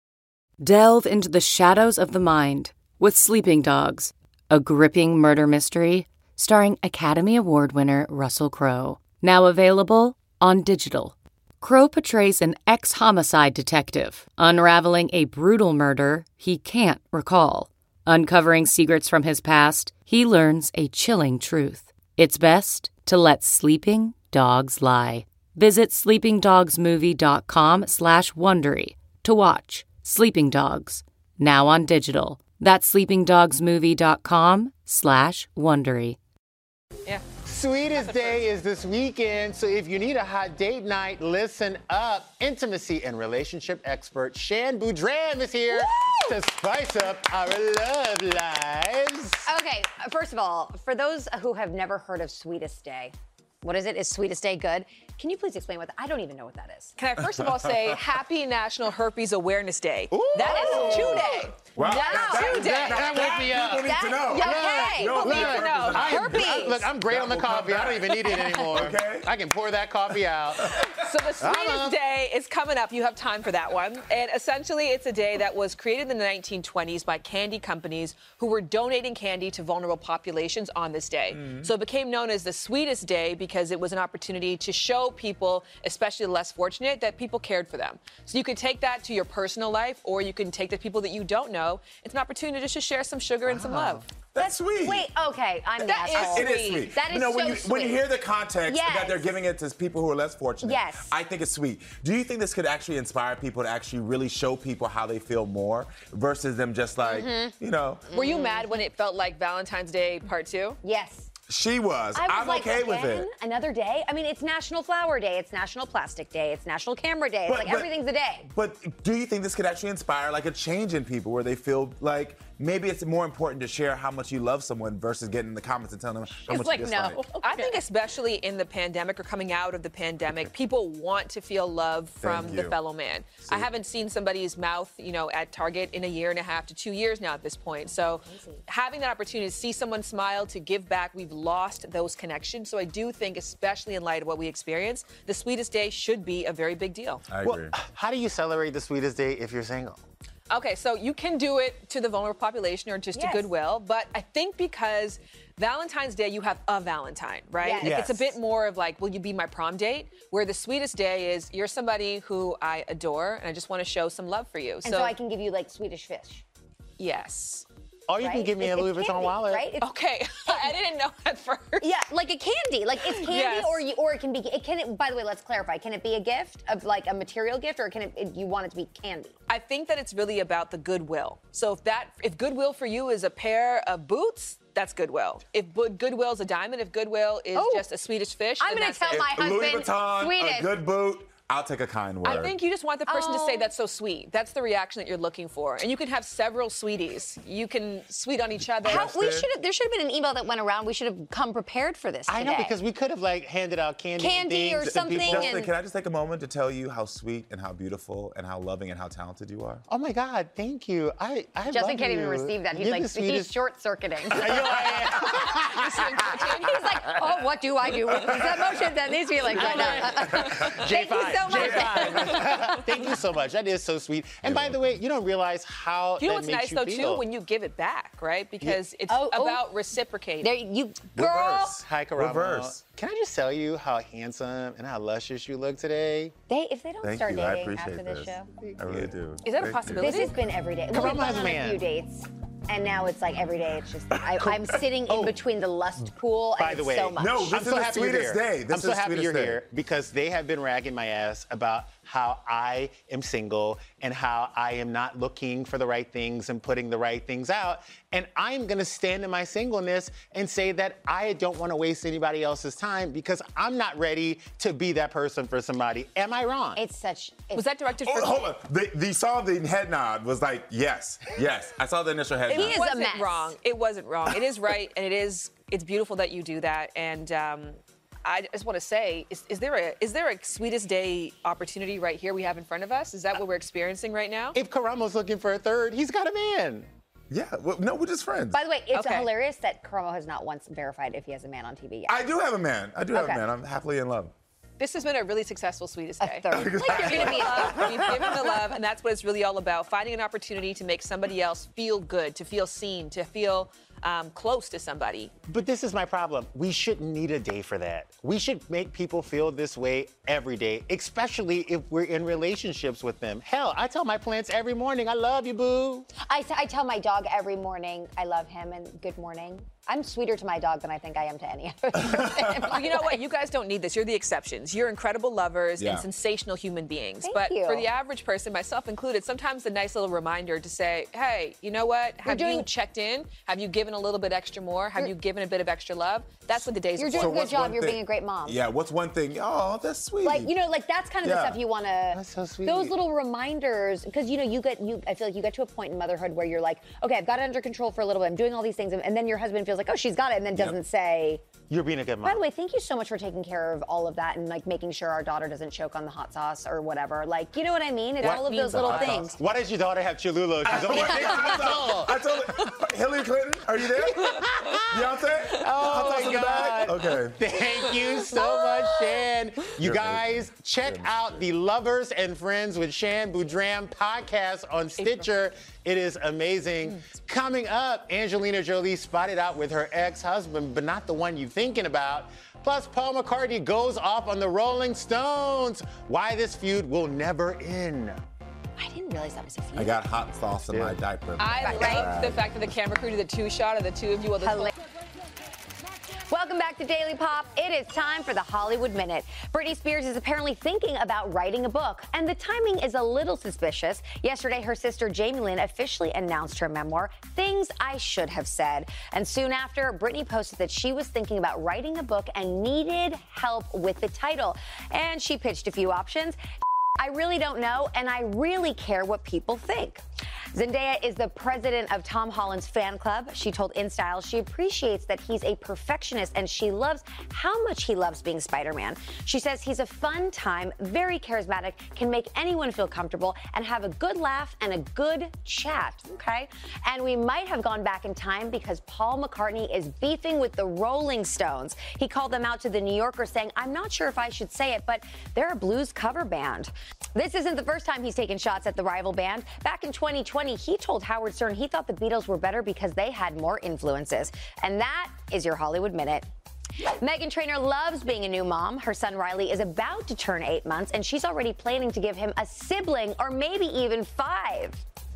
Speaker 13: Delve into the shadows of the mind with Sleeping Dogs, a gripping murder mystery starring Academy Award winner Russell Crowe. Now available on digital. Crowe portrays an ex-homicide detective unraveling a brutal murder he can't recall. Uncovering secrets from his past, he learns a chilling truth. It's best to let sleeping dogs lie. Visit sleepingdogsmovie.com slash Wondery to watch Sleeping Dogs, now on digital. That's sleepingdogsmovie.com slash Wondery.
Speaker 3: Yeah. Sweetest day is this weekend, so if you need a hot date night, listen up. Intimacy and relationship expert Shan Boudram is here Woo! to spice up our love lives.
Speaker 9: Okay, first of all, for those who have never heard of Sweetest Day, what is it? Is Sweetest Day good? Can you please explain what that? I don't even know what that is.
Speaker 14: Can I first of all say Happy National Herpes Awareness Day?
Speaker 3: Ooh.
Speaker 14: That is today.
Speaker 8: Wow.
Speaker 14: That's
Speaker 8: That-
Speaker 14: today.
Speaker 3: That, that woke me up.
Speaker 8: People need to know.
Speaker 14: Yeah, okay.
Speaker 8: Look,
Speaker 14: People need to know.
Speaker 3: I am-
Speaker 14: Herpes.
Speaker 3: I- look, I'm great on the
Speaker 8: That will
Speaker 3: coffee.
Speaker 8: come
Speaker 3: I don't even need it anymore.
Speaker 8: Okay.
Speaker 3: I can pour that coffee out.
Speaker 14: So the Sweetest Day is coming up. You have time for that one. And essentially, it's a day that was created in the nineteen twenties by candy companies who were donating candy to vulnerable populations on this day.
Speaker 8: Mm-hmm.
Speaker 14: So it became known as the Sweetest Day because it was an opportunity to show people, especially the less fortunate, that people cared for them. So you can take that to your personal life, or you can take the people that you don't know. It's an opportunity just to share some sugar and some love.
Speaker 8: That's sweet.
Speaker 9: Wait, okay, I'm the
Speaker 14: That is
Speaker 9: asshole.
Speaker 8: It is sweet.
Speaker 9: That is
Speaker 8: you know, when
Speaker 9: so
Speaker 8: you
Speaker 9: sweet.
Speaker 8: when you hear the context
Speaker 9: Yes.
Speaker 8: that they're giving it to people who are less fortunate,
Speaker 9: Yes.
Speaker 8: I think it's sweet. Do you think this could actually inspire people to actually really show people how they feel more versus them just like,
Speaker 9: Mm-hmm.
Speaker 8: you know?
Speaker 14: Were you mad when it felt like Valentine's Day Part Two?
Speaker 9: Yes.
Speaker 8: She was.
Speaker 9: I was
Speaker 8: I'm
Speaker 9: like,
Speaker 8: okay with
Speaker 9: again?
Speaker 8: it.
Speaker 9: Another day? I mean, it's National Flower Day, it's National Plastic Day, it's National Camera Day. It's
Speaker 8: But-
Speaker 9: like
Speaker 8: but-
Speaker 9: everything's a day.
Speaker 8: But do you think this could actually inspire like a change in people where they feel like maybe it's more important to share how much you love someone versus getting in the comments and telling them how
Speaker 14: It's
Speaker 8: much
Speaker 14: like,
Speaker 8: you
Speaker 14: no.
Speaker 8: dislike?
Speaker 14: I think especially in the pandemic or coming out of the pandemic, people want to feel love from
Speaker 8: Thank
Speaker 14: the
Speaker 8: you.
Speaker 14: fellow man. I haven't seen somebody's mouth, you know, at Target in a year and a half to two years now at this point. So having that opportunity to see someone smile, to give back, we've lost those connections. So I do think, especially in light of what we experienced, the Sweetest Day should be a very big deal.
Speaker 8: I
Speaker 3: Well,
Speaker 8: agree.
Speaker 3: how do you celebrate the sweetest day if you're single?
Speaker 14: Okay, so you can do it to the vulnerable population or just
Speaker 9: Yes.
Speaker 14: to Goodwill, but I think because Valentine's Day, you have a Valentine, right?
Speaker 9: Yes.
Speaker 14: Like, it's a
Speaker 3: Yes.
Speaker 14: bit more of like, will you be my prom date? Where the Sweetest Day is, you're somebody who I adore and I just want to show some love for you.
Speaker 9: And so, I can give you like Swedish fish.
Speaker 14: yes.
Speaker 3: Or you can
Speaker 9: right?
Speaker 3: give me a
Speaker 9: It's-
Speaker 3: Louis
Speaker 9: it's
Speaker 3: Vuitton
Speaker 9: candy,
Speaker 3: wallet.
Speaker 9: Right? It's,
Speaker 14: Okay, I didn't know at first.
Speaker 9: Yeah, like a candy. Like it's candy,
Speaker 14: Yes.
Speaker 9: or you, or it can be. It can. It, by the way, let's clarify. Can it be a gift of like a material gift, or can it? it you want it to be candy?
Speaker 14: I think that it's really about the goodwill. So if that, if goodwill for you is a pair of boots, that's goodwill. If bu- goodwill's a diamond, if goodwill is
Speaker 9: Oh.
Speaker 14: just a Swedish fish,
Speaker 9: I'm
Speaker 14: then
Speaker 9: gonna
Speaker 14: that's
Speaker 9: tell
Speaker 14: it.
Speaker 9: my
Speaker 8: Louis
Speaker 9: husband
Speaker 8: Vuitton,
Speaker 9: Swedish.
Speaker 8: a good boot. I'll take a kind word.
Speaker 14: I think you just want the person to say
Speaker 9: Oh.
Speaker 14: that's so sweet. That's the reaction that you're looking for. And you can have several sweeties. You can sweet on each other.
Speaker 9: How, we
Speaker 8: Justin?
Speaker 9: should have. There should have been an email that went around. We should have come prepared for this.
Speaker 3: I know,
Speaker 9: today.
Speaker 3: because we could have like handed out candy, and
Speaker 9: Candy or
Speaker 3: things to
Speaker 9: something,
Speaker 3: people.
Speaker 8: Justin,
Speaker 9: and-
Speaker 8: can I just take a moment to tell you how sweet and how beautiful and how loving and how talented you are?
Speaker 3: Oh my God, thank you. I, I
Speaker 9: Justin
Speaker 3: love
Speaker 9: can't
Speaker 3: you.
Speaker 9: even receive that. He's
Speaker 3: You're
Speaker 9: like
Speaker 3: the
Speaker 9: he's
Speaker 3: sweetest.
Speaker 9: short circuiting.
Speaker 3: I know I am.
Speaker 9: He's like, oh, what do I do with these emotions and these feelings right now? Thank you so much.
Speaker 3: J five. Thank you so much. That is so sweet. And by the way, you don't realize how
Speaker 14: You know
Speaker 3: that
Speaker 14: what's
Speaker 3: makes
Speaker 14: nice
Speaker 3: you
Speaker 14: though
Speaker 3: feel.
Speaker 14: too when you give it back, right? Because it's
Speaker 9: Oh, oh.
Speaker 14: about reciprocating.
Speaker 9: There you, girl.
Speaker 8: Reverse.
Speaker 3: Hi, Karamo.
Speaker 8: Reverse.
Speaker 3: Can I just tell you how handsome and how luscious you look today?
Speaker 9: They, if they don't
Speaker 8: Thank
Speaker 9: start
Speaker 8: you. I
Speaker 9: dating
Speaker 8: appreciate
Speaker 9: after this
Speaker 8: this.
Speaker 9: show,
Speaker 8: I really do.
Speaker 14: Is that a
Speaker 8: Thank
Speaker 14: possibility?
Speaker 9: this has been every day. Well,
Speaker 3: Karamo
Speaker 9: we've gone
Speaker 3: has a
Speaker 9: on
Speaker 3: man.
Speaker 9: a few dates, and now it's like every day. It's just I, I'm sitting in
Speaker 3: Oh.
Speaker 9: between the lust pool,
Speaker 3: By
Speaker 9: and
Speaker 3: the
Speaker 9: it's
Speaker 3: way,
Speaker 9: so much.
Speaker 8: No, this
Speaker 3: I'm
Speaker 8: is
Speaker 3: so
Speaker 8: the
Speaker 3: happy you're
Speaker 8: sweetest
Speaker 3: here.
Speaker 8: day. This
Speaker 3: I'm so
Speaker 8: is
Speaker 3: happy
Speaker 8: sweetest
Speaker 3: you're
Speaker 8: day.
Speaker 3: here because they have been ragging my ass about how I am single and how I am not looking for the right things and putting the right things out. And I'm gonna stand in my singleness and say that I don't want to waste anybody else's time because I'm not ready to be that person for somebody. Am I wrong?
Speaker 9: It's such. It's,
Speaker 14: Was that directed
Speaker 8: Oh,
Speaker 14: for?
Speaker 8: hold on. The, the saw the head nod was like, yes, yes. I saw the initial head
Speaker 14: It
Speaker 8: nod.
Speaker 9: is a
Speaker 14: wasn't
Speaker 9: mess.
Speaker 14: wrong. It wasn't wrong. It is right, and it is. It's beautiful that you do that. And um, I just want to say, is, is there a is there a Sweetest Day opportunity right here we have in front of us? Is that what we're experiencing right now?
Speaker 3: If Karamo's looking for a third, he's got a man.
Speaker 8: Yeah, well, no, we're just friends.
Speaker 9: By the way, it's
Speaker 14: Okay.
Speaker 9: hilarious that Karamo has not once verified if he has a man on T V yet.
Speaker 8: I do have a man. I do have
Speaker 9: Okay.
Speaker 8: a man. I'm happily in love.
Speaker 14: This has been a really successful Sweetest Day.
Speaker 9: Like you're gonna be a
Speaker 14: We've given the love, and that's what it's really all about. Finding an opportunity to make somebody else feel good, to feel seen, to feel um, close to somebody.
Speaker 3: But this is my problem. We shouldn't need a day for that. We should make people feel this way every day, especially if we're in relationships with them. Hell, I tell my plants every morning, I love you, boo.
Speaker 9: I, I tell my dog every morning I love him and good morning. I'm sweeter to my dog than I think I am to any other person.
Speaker 14: You know what? You guys don't need this. You're the exceptions. You're incredible lovers
Speaker 9: Yeah.
Speaker 14: and sensational human beings.
Speaker 9: Thank
Speaker 14: but
Speaker 9: you.
Speaker 14: for the average person, myself included, sometimes a nice little reminder to say, hey, you know what? Have
Speaker 9: doing-
Speaker 14: you checked in? Have you given a little bit extra more? Have you given a bit of extra love? That's what the days
Speaker 9: You're
Speaker 14: are
Speaker 9: doing
Speaker 14: for.
Speaker 9: a good job. You're being a great mom.
Speaker 8: Yeah, what's one thing? Oh, that's sweet.
Speaker 9: Like, you know, like that's kind of the
Speaker 8: Yeah.
Speaker 9: stuff you want to.
Speaker 3: That's so sweet.
Speaker 9: Those little reminders, because you know, you get you. I feel like you get to a point in motherhood where you're like, okay, I've got it under control for a little bit. I'm doing all these things, and then your husband feels like, oh, she's got it, and then doesn't say.
Speaker 3: You're being a good mom.
Speaker 9: By the way, thank you so much for taking care of all of that and like making sure our daughter doesn't choke on the hot sauce or whatever. Like, you know what I mean? It's
Speaker 3: What
Speaker 9: all of
Speaker 3: means
Speaker 9: those
Speaker 3: the
Speaker 9: little
Speaker 3: hot
Speaker 9: things.
Speaker 3: sauce? Why does your daughter have Cholula? She's only six months old.
Speaker 8: I told her, Hillary Clinton, are you there? Beyonce?
Speaker 3: Oh
Speaker 8: Hot sauce
Speaker 3: my
Speaker 8: in the bag?
Speaker 3: God.
Speaker 8: Okay.
Speaker 3: Thank you so much, Shan. You
Speaker 8: You're
Speaker 3: guys, check out the Lovers and Friends with Shan Boudram podcast on Stitcher. It is amazing. Coming up, Angelina Jolie spotted out with her ex-husband, but not the one you're thinking about. Plus, Paul McCartney goes off on the Rolling Stones. Why this feud will never end.
Speaker 9: I didn't realize that was a feud.
Speaker 8: I got hot sauce in my diaper.
Speaker 14: I love the fact that the camera crew did the two shot of the two of you. While this whole-
Speaker 9: Welcome back to Daily Pop. It is time for the Hollywood Minute. Britney Spears is apparently thinking about writing a book, and the timing is a little suspicious. Yesterday, her sister Jamie Lynn officially announced her memoir, Things I Should Have Said. And soon after, Britney posted that she was thinking about writing a book and needed help with the title. And she pitched a few options. I really don't know, and I really care what people think. Zendaya is the president of Tom Holland's fan club. She told InStyle she appreciates that he's a perfectionist and she loves how much he loves being Spider-Man. She says he's a fun time, very charismatic, can make anyone feel comfortable, and have a good laugh and a good chat, okay? And we might have gone back in time because Paul McCartney is beefing with the Rolling Stones. He called them out to the New Yorker saying, I'm not sure if I should say it, but they're a blues cover band. This isn't the first time he's taken shots at the rival band. Back in twenty twenty, he told Howard Stern he thought the Beatles were better because they had more influences. And that is your Hollywood Minute. Meghan Trainor loves being a new mom. Her son Riley is about to turn eight months, and she's already planning to give him a sibling or maybe even five.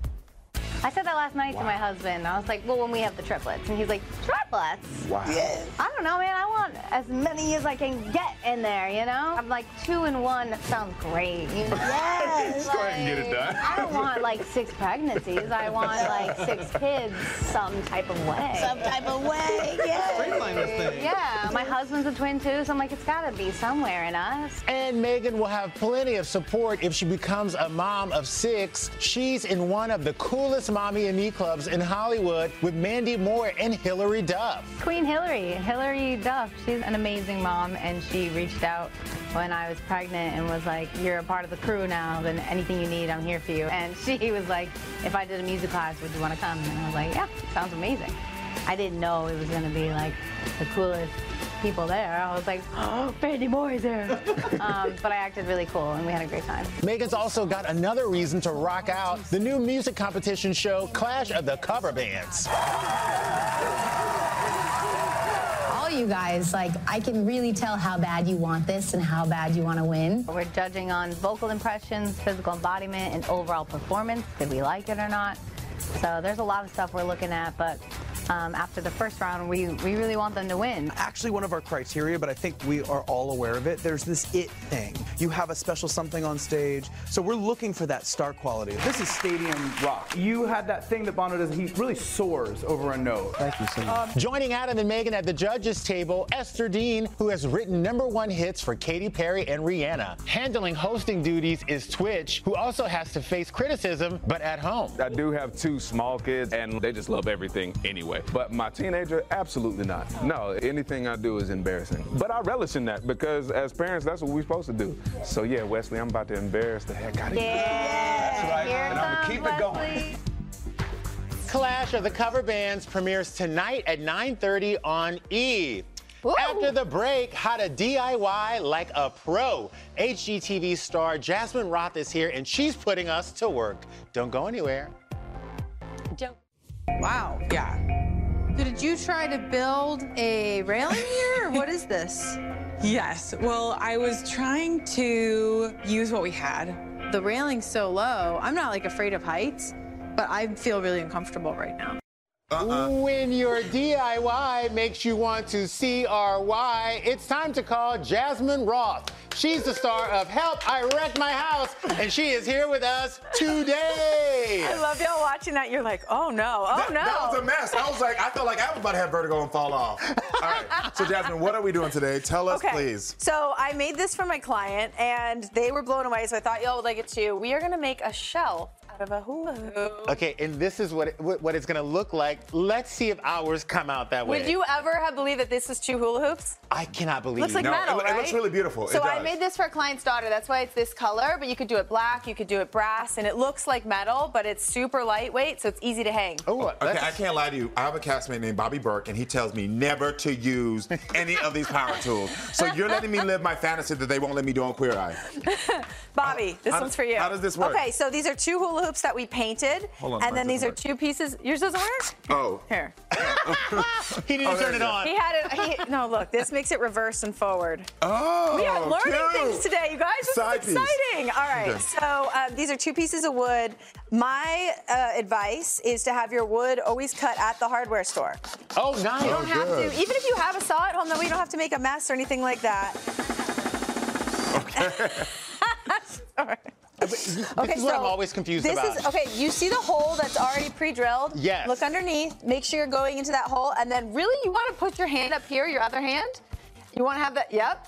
Speaker 15: I said that last night to my husband. I was like, well, when we have the triplets. And he's like, triplets?
Speaker 8: Wow.
Speaker 15: Yes. I don't know, man. I want as many as I can get in there, you know? I'm like, two and one sounds great. You know? Yes.
Speaker 8: Just go ahead and get it done.
Speaker 15: I don't want like six pregnancies. I want like six kids some type of way.
Speaker 5: Some type of way, yeah.
Speaker 15: Yeah, my husband's a twin too, so I'm like, it's gotta be somewhere in us.
Speaker 3: And Megan will have plenty of support if she becomes a mom of six. She's in one of the coolest Mommy and Me clubs in Hollywood with Mandy Moore and Hilary Duff.
Speaker 15: Queen Hillary, Hillary Duff, she's an amazing mom, and she reached out when I was pregnant and was like, you're a part of the crew now, then anything you need, I'm here for you. And she was like, if I did a music class, would you want to come? And I was like, yeah, sounds amazing. I didn't know it was going to be like the coolest people there. I was like, oh, Mandy Moore is there. um, but I acted really cool, and we had a great time.
Speaker 3: Megan's also got another reason to rock out the new music competition show, Clash of the Cover Bands.
Speaker 16: All you guys, like, I can really tell how bad you want this and how bad you want to win.
Speaker 15: We're judging on vocal impressions, physical embodiment, and overall performance. Did we like it or not? So there's a lot of stuff we're looking at, but Um, after the first round, we, we really want them to win.
Speaker 17: Actually, one of our criteria, but I think we are all aware of it, there's this it thing. You have a special something on stage, so we're looking for that star quality.
Speaker 18: This is stadium rock. You had that thing that Bono does, he really soars over a note.
Speaker 17: Thank you so much.
Speaker 3: Um, joining Adam and Megan at the judges' table, Esther Dean, who has written number one hits for Katy Perry and Rihanna. Handling hosting duties is Twitch, who also has to face criticism, but at home.
Speaker 19: I do have two small kids, and they just love everything anyway. But my teenager, absolutely not. No, anything I do is embarrassing. But I relish in that because as parents, that's what we're supposed to do. So yeah, Wesley, I'm about to embarrass the heck out of you.
Speaker 15: Yeah,
Speaker 19: that's right.
Speaker 15: Here
Speaker 19: And I'm gonna keep it
Speaker 15: Wesley.
Speaker 3: Clash of the Cover Bands premieres tonight at nine thirty on E!
Speaker 9: Woo.
Speaker 3: After the break, how to D I Y like a pro. H G T V star Jasmine Roth is here, and she's putting us to work. Don't go anywhere.
Speaker 9: Don't.
Speaker 20: Wow. Yeah. So did you try to build a railing here, or what is this?
Speaker 21: Yes. Well, I was trying to use what we had.
Speaker 20: The railing's so low. I'm not like afraid of heights, but I feel really uncomfortable right now.
Speaker 3: Uh-uh. When your D I Y makes you want to C R Y, it's time to call Jasmine Roth. She's the star of Help, I Wrecked My House, and she is here with us today.
Speaker 22: I love y'all watching that. You're like, oh no, oh
Speaker 8: that,
Speaker 22: no.
Speaker 8: That was a mess. I was like, I felt like I was about to have vertigo and fall off. All right, so Jasmine, what are we doing today? Tell us,
Speaker 22: okay.
Speaker 8: please.
Speaker 22: So I made this for my client, and they were blown away, so I thought y'all would like it too. We are gonna make a shelf out of a hula hoop.
Speaker 3: Okay, and this is what it, what it's gonna look like. Let's see if ours come out that way.
Speaker 22: Would you ever have believed that this was two hula hoops?
Speaker 3: I cannot believe.
Speaker 22: Looks like
Speaker 8: no,
Speaker 22: metal,
Speaker 8: it,
Speaker 22: right?
Speaker 8: It looks really beautiful.
Speaker 22: So
Speaker 8: it does.
Speaker 22: I made this for a client's daughter. That's why it's this color, but you could do it black, you could do it brass, and it looks like metal, but it's super lightweight, so it's easy to hang.
Speaker 3: Oh,
Speaker 8: okay, I can't lie to you. I have a castmate named Bobby Burke, and he tells me never to use any of these power tools. So you're letting me live my fantasy that they won't let me do on Queer Eye.
Speaker 22: Bobby, this
Speaker 8: how
Speaker 22: one's
Speaker 8: does,
Speaker 22: for you.
Speaker 8: How does this work?
Speaker 22: Okay, so these are two hula hoops that we painted,
Speaker 8: Hold on,
Speaker 22: and then
Speaker 8: mine
Speaker 22: these are
Speaker 8: doesn't
Speaker 22: two pieces. Yours doesn't work?
Speaker 8: Oh.
Speaker 22: Here.
Speaker 3: He didn't
Speaker 8: Oh,
Speaker 3: turn it
Speaker 8: go.
Speaker 3: on.
Speaker 22: He had it. He, no, look, this makes it reverse and forward.
Speaker 8: Oh,
Speaker 22: We are learning
Speaker 8: cute.
Speaker 22: things today, you guys. This
Speaker 8: Side
Speaker 22: is
Speaker 8: piece.
Speaker 22: exciting. All right,
Speaker 8: Okay.
Speaker 22: so um, these are two pieces of wood. My uh, advice is to have your wood always cut at the hardware store.
Speaker 3: Oh, nice.
Speaker 22: You don't
Speaker 8: Oh,
Speaker 22: have
Speaker 8: good.
Speaker 22: to, even if you have a saw at home, then we don't have to make a mess or anything like that.
Speaker 8: Okay.
Speaker 22: Sorry.
Speaker 3: This
Speaker 22: Okay,
Speaker 3: is what
Speaker 22: so
Speaker 3: I'm always confused
Speaker 22: this
Speaker 3: about.
Speaker 22: Is, okay, you see the hole that's already pre-drilled?
Speaker 3: Yes.
Speaker 22: Look underneath, make sure you're going into that hole, and then really you want to put your hand up here, your other hand. You want to have that, yep.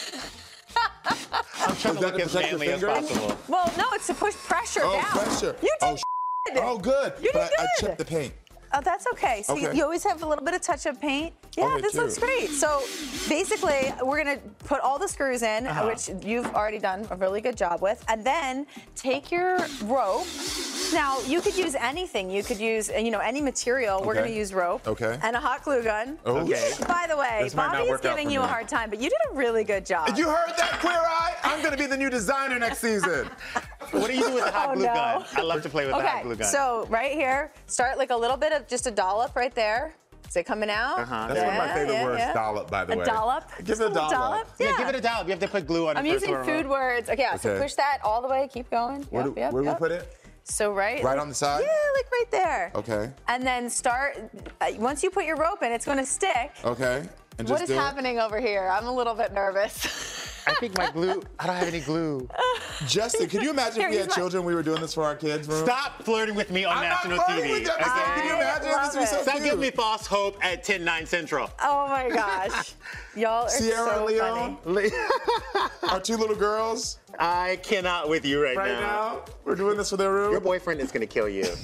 Speaker 3: I'm trying to look as manly as possible.
Speaker 22: Well, no, it's to push pressure
Speaker 8: Oh,
Speaker 22: down.
Speaker 8: pressure.
Speaker 22: You did
Speaker 8: Oh,
Speaker 22: good.
Speaker 8: Oh, good.
Speaker 22: You
Speaker 8: but
Speaker 22: did
Speaker 8: I, I
Speaker 22: good.
Speaker 8: chipped the paint.
Speaker 22: Oh, that's okay. So you,
Speaker 8: Okay.
Speaker 22: you always have a little bit of touch-up paint. Yeah,
Speaker 8: Okay,
Speaker 22: this
Speaker 8: cute.
Speaker 22: looks great. So basically, we're gonna put all the screws in,
Speaker 3: Uh-huh.
Speaker 22: which you've already done a really good job with, and then take your rope. Now, you could use anything. You could use, you know, any material. We're
Speaker 8: Okay.
Speaker 22: gonna use rope.
Speaker 8: Okay.
Speaker 22: And a hot glue gun.
Speaker 8: Oh. Okay.
Speaker 22: By the way,
Speaker 8: This might not
Speaker 22: Bobby is
Speaker 8: work out
Speaker 22: giving
Speaker 8: for
Speaker 22: you
Speaker 8: me.
Speaker 22: a hard time, but you did a really good job.
Speaker 8: You heard that, Queer Eye? I'm going to be the new designer next season.
Speaker 3: What do you do with the hot
Speaker 22: Oh,
Speaker 3: glue
Speaker 22: no.
Speaker 3: gun? I love to play with the hot glue
Speaker 22: Okay,
Speaker 3: gun.
Speaker 22: so right here, start like a little bit of just a dollop right there. Is it coming out?
Speaker 3: Uh-huh.
Speaker 8: That's one of my
Speaker 22: Yeah,
Speaker 8: favorite
Speaker 22: yeah,
Speaker 8: words,
Speaker 22: yeah.
Speaker 8: dollop, by the
Speaker 22: A
Speaker 8: way.
Speaker 22: dollop?
Speaker 8: Give
Speaker 22: Just
Speaker 8: it a
Speaker 22: a little
Speaker 8: dollop.
Speaker 22: dollop?
Speaker 3: Yeah,
Speaker 22: Yeah.
Speaker 3: give it a dollop. You have to put glue on it
Speaker 22: I'm
Speaker 3: first.
Speaker 22: using
Speaker 3: or-
Speaker 22: food words. Okay, yeah, so
Speaker 8: Okay.
Speaker 22: push that all the way. Keep going.
Speaker 8: Where,
Speaker 22: Yep,
Speaker 8: do,
Speaker 22: yep,
Speaker 8: where do
Speaker 22: yep.
Speaker 8: we put it?
Speaker 22: So right.
Speaker 8: Right on the side?
Speaker 22: Yeah, like right there.
Speaker 8: Okay.
Speaker 22: And then start. Uh, once you put your rope in, it's going to stick.
Speaker 8: Okay. And
Speaker 22: What
Speaker 8: just
Speaker 22: is
Speaker 8: do it?
Speaker 22: happening over here? I'm a little bit nervous.
Speaker 3: I think my glue, I don't have any glue.
Speaker 8: Justin, can you imagine
Speaker 22: Here,
Speaker 8: if we
Speaker 22: use
Speaker 8: had
Speaker 22: my-
Speaker 8: children, we were doing this for our kids? Room?
Speaker 3: Stop flirting with me on
Speaker 8: I'm not
Speaker 3: national
Speaker 8: flirting
Speaker 3: T V.
Speaker 8: with you. I'm just saying, can you
Speaker 22: I
Speaker 8: imagine?
Speaker 22: love
Speaker 8: This would be so
Speaker 22: it.
Speaker 3: Stop
Speaker 8: cute.
Speaker 3: giving me false hope at ten nine Central.
Speaker 22: Oh my gosh. Y'all are
Speaker 8: Sierra
Speaker 22: so
Speaker 8: and Leon,
Speaker 22: funny.
Speaker 8: our two little girls,
Speaker 3: I cannot with you right,
Speaker 8: right now. We're doing this for their room.
Speaker 3: Your boyfriend is going to kill you.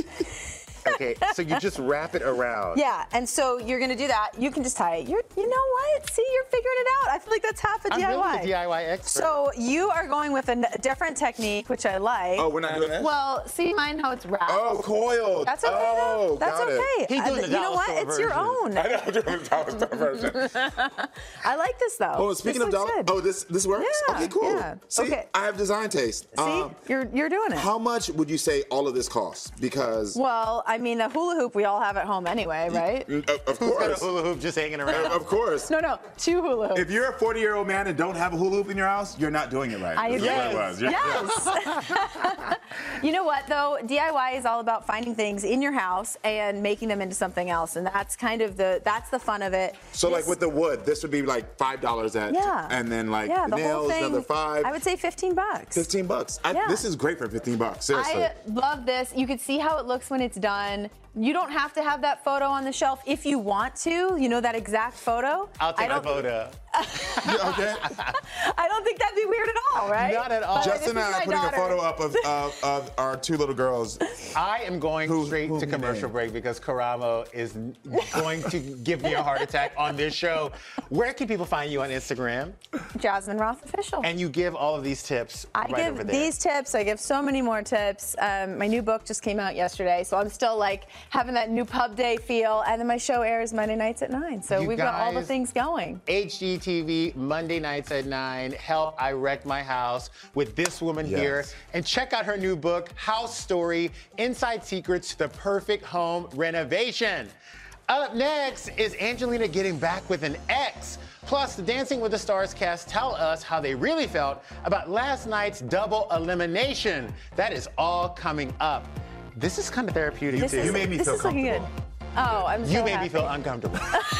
Speaker 3: Okay, so you just wrap it around.
Speaker 22: Yeah, and so you're gonna do that. You can just tie it. You're, you know what? See, you're figuring it out. I feel like that's half a
Speaker 3: I'm
Speaker 22: D I Y.
Speaker 3: really a D I Y expert.
Speaker 22: So you are going with a n- different technique, which I like.
Speaker 8: Oh, we're not doing this?
Speaker 22: Well, see mine how it's wrapped.
Speaker 8: Oh, coiled.
Speaker 22: That's okay.
Speaker 8: Oh,
Speaker 22: though. That's
Speaker 8: got
Speaker 22: okay.
Speaker 8: it.
Speaker 3: He's doing
Speaker 22: And
Speaker 3: the
Speaker 22: you know
Speaker 3: dollar
Speaker 22: what?
Speaker 3: store
Speaker 22: It's your
Speaker 3: version.
Speaker 22: own.
Speaker 8: I know, I'm doing the dollar store version.
Speaker 22: I like this though.
Speaker 8: Oh, speaking
Speaker 22: This
Speaker 8: of
Speaker 22: looks
Speaker 8: dollar,
Speaker 22: good.
Speaker 8: oh, this this works?
Speaker 22: Yeah,
Speaker 8: Okay, cool.
Speaker 22: yeah.
Speaker 8: See,
Speaker 22: Okay.
Speaker 8: I have design taste.
Speaker 22: See,
Speaker 8: Um,
Speaker 22: you're you're doing it.
Speaker 8: how much would you say all of this costs? Because
Speaker 22: Well, I mean, a hula hoop we all have at home anyway, right?
Speaker 8: of, of
Speaker 3: Who's got a
Speaker 8: course,
Speaker 3: hula hoop just hanging around?
Speaker 8: of course.
Speaker 22: No, no, two hula hoops.
Speaker 8: If you're a forty-year-old man and don't have a hula hoop in your house, you're not doing it right.
Speaker 22: I
Speaker 8: This
Speaker 22: agree.
Speaker 8: is what it was. Yeah.
Speaker 22: Yes. You know what though? D I Y is all about finding things in your house and making them into something else, and that's kind of the that's the fun of it.
Speaker 8: So like
Speaker 22: This-
Speaker 8: with the wood, this would be like five dollars at,
Speaker 22: yeah,
Speaker 8: and then like
Speaker 22: yeah,
Speaker 8: the
Speaker 22: the whole
Speaker 8: nails,
Speaker 22: thing,
Speaker 8: another five.
Speaker 22: I would say fifteen bucks.
Speaker 8: Fifteen bucks. I,
Speaker 22: Yeah.
Speaker 8: This is great for fifteen bucks. Seriously.
Speaker 22: I love this. You can see how it looks when it's done. You don't have to have that photo on the shelf if you want to. You know that exact photo.
Speaker 3: I'll take
Speaker 22: I
Speaker 3: my
Speaker 22: don't-
Speaker 3: photo.
Speaker 8: Okay.
Speaker 22: I don't think that'd be weird at all, right?
Speaker 3: Not at all.
Speaker 22: But
Speaker 8: Justin
Speaker 22: this
Speaker 8: and
Speaker 22: is
Speaker 8: I
Speaker 22: my
Speaker 8: are putting
Speaker 22: daughter.
Speaker 8: a photo up of, of, of our two little girls.
Speaker 3: I am going
Speaker 8: Who-
Speaker 3: straight
Speaker 8: who
Speaker 3: to
Speaker 8: we
Speaker 3: commercial
Speaker 8: named?
Speaker 3: break because Karamo is n- going to give me a heart attack on this show. Where can people find you on Instagram?
Speaker 22: Jasmine Roth Official.
Speaker 3: And you give all of these tips
Speaker 22: I
Speaker 3: right
Speaker 22: give
Speaker 3: over there.
Speaker 22: these tips. I give so many more tips. Um, my new book just came out yesterday, so I'm still like having that new pub day feel. And then my show airs Monday nights at nine. So
Speaker 3: You
Speaker 22: we've got all the
Speaker 3: guys-
Speaker 22: things going.
Speaker 3: H G T V, Monday nights at nine. Help, I Wrecked My House with this woman
Speaker 8: Yes.
Speaker 3: here. And check out her new book, House Story, Inside Secrets to the Perfect Home Renovation. Up next is Angelina getting back with an ex. Plus, the Dancing with the Stars cast tell us how they really felt about last night's double elimination. That is all coming up. This is kind of therapeutic,
Speaker 22: This
Speaker 3: too.
Speaker 22: is, this is looking good. Oh, I'm so
Speaker 3: You made
Speaker 22: happy.
Speaker 3: me feel uncomfortable.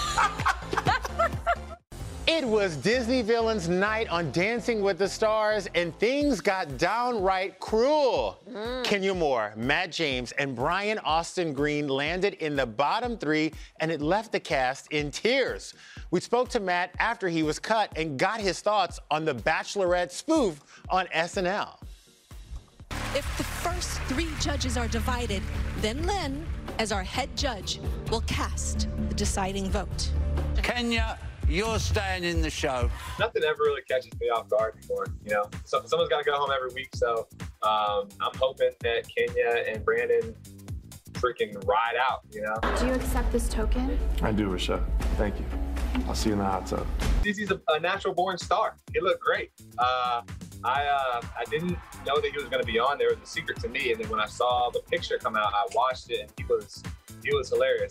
Speaker 3: It was Disney Villains night on Dancing with the Stars, and things got downright cruel. Kenya Moore, Matt James, and Brian Austin Green landed in the bottom three, and it left the cast in tears. We spoke to Matt after he was cut and got his thoughts on the Bachelorette spoof on S N L.
Speaker 1: If the first three judges are divided, then Lynn, as our head judge, will cast the deciding vote.
Speaker 2: Kenya, you're staying in the show.
Speaker 23: Nothing ever really catches me off guard anymore. You know, so, someone's got to go home every week. So um, I'm hoping that Kenya and Brandon freaking ride out. You know.
Speaker 24: Do you accept this token?
Speaker 25: I do, Risha. Thank you. I'll see you in the hot tub.
Speaker 23: He's a, a natural born star. He looked great. Uh, I uh, I didn't know that he was going to be on there. It was a secret to me. And then when I saw the picture come out, I watched it, and he was he was hilarious.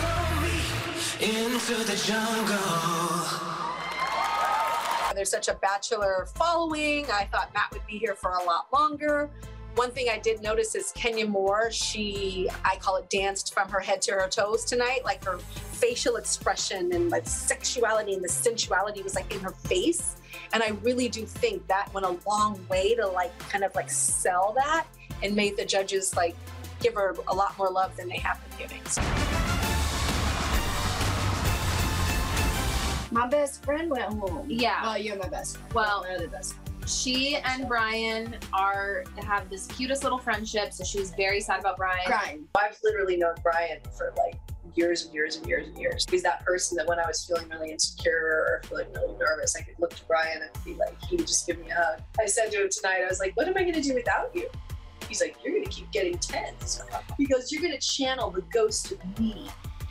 Speaker 26: Into the jungle.
Speaker 27: There's such a Bachelor following. I thought Matt would be here for a lot longer. One thing I did notice is Kenya Moore, she, I call it, danced from her head to her toes tonight. Like her facial expression and like sexuality and the sensuality was like in her face. And I really do think that went a long way to like kind of like sell that and made the judges like give her a lot more love than they have been giving. So.
Speaker 24: My best friend went home.
Speaker 28: Yeah.
Speaker 24: Oh, you're my best friend.
Speaker 28: Well,
Speaker 24: They're the best friend.
Speaker 28: She and Brian are have this cutest little friendship, so she was very sad about Brian.
Speaker 24: Brian.
Speaker 27: I've literally known Brian for like years and years and years and years. He's that person that when I was feeling really insecure or feeling really nervous, I could look to Brian and be like, he would just give me a hug. I said to him tonight, I was like, what am I gonna do without you? He's like, you're gonna keep getting tens. He goes, you're gonna channel the ghost of me.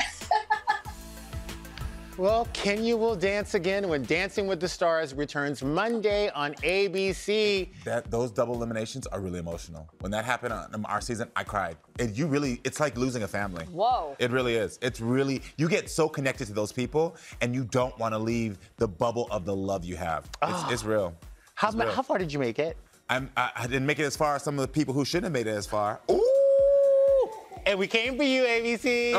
Speaker 3: Well, Kenya will dance again when Dancing with the Stars returns Monday on A B C.
Speaker 8: That those double eliminations are really emotional. When that happened on our season, I cried. It, you really, it's like losing a family.
Speaker 9: Whoa.
Speaker 8: It really is. It's really, you get so connected to those people, and you don't want to leave the bubble of the love you have. It's,
Speaker 3: Oh.
Speaker 8: it's real.
Speaker 3: How,
Speaker 8: It's
Speaker 3: ma-
Speaker 8: real.
Speaker 3: how far did you make it?
Speaker 8: I'm, I, I didn't make it as far as some of the people who shouldn't have made it as far. Ooh.
Speaker 3: And we came for you, A B C.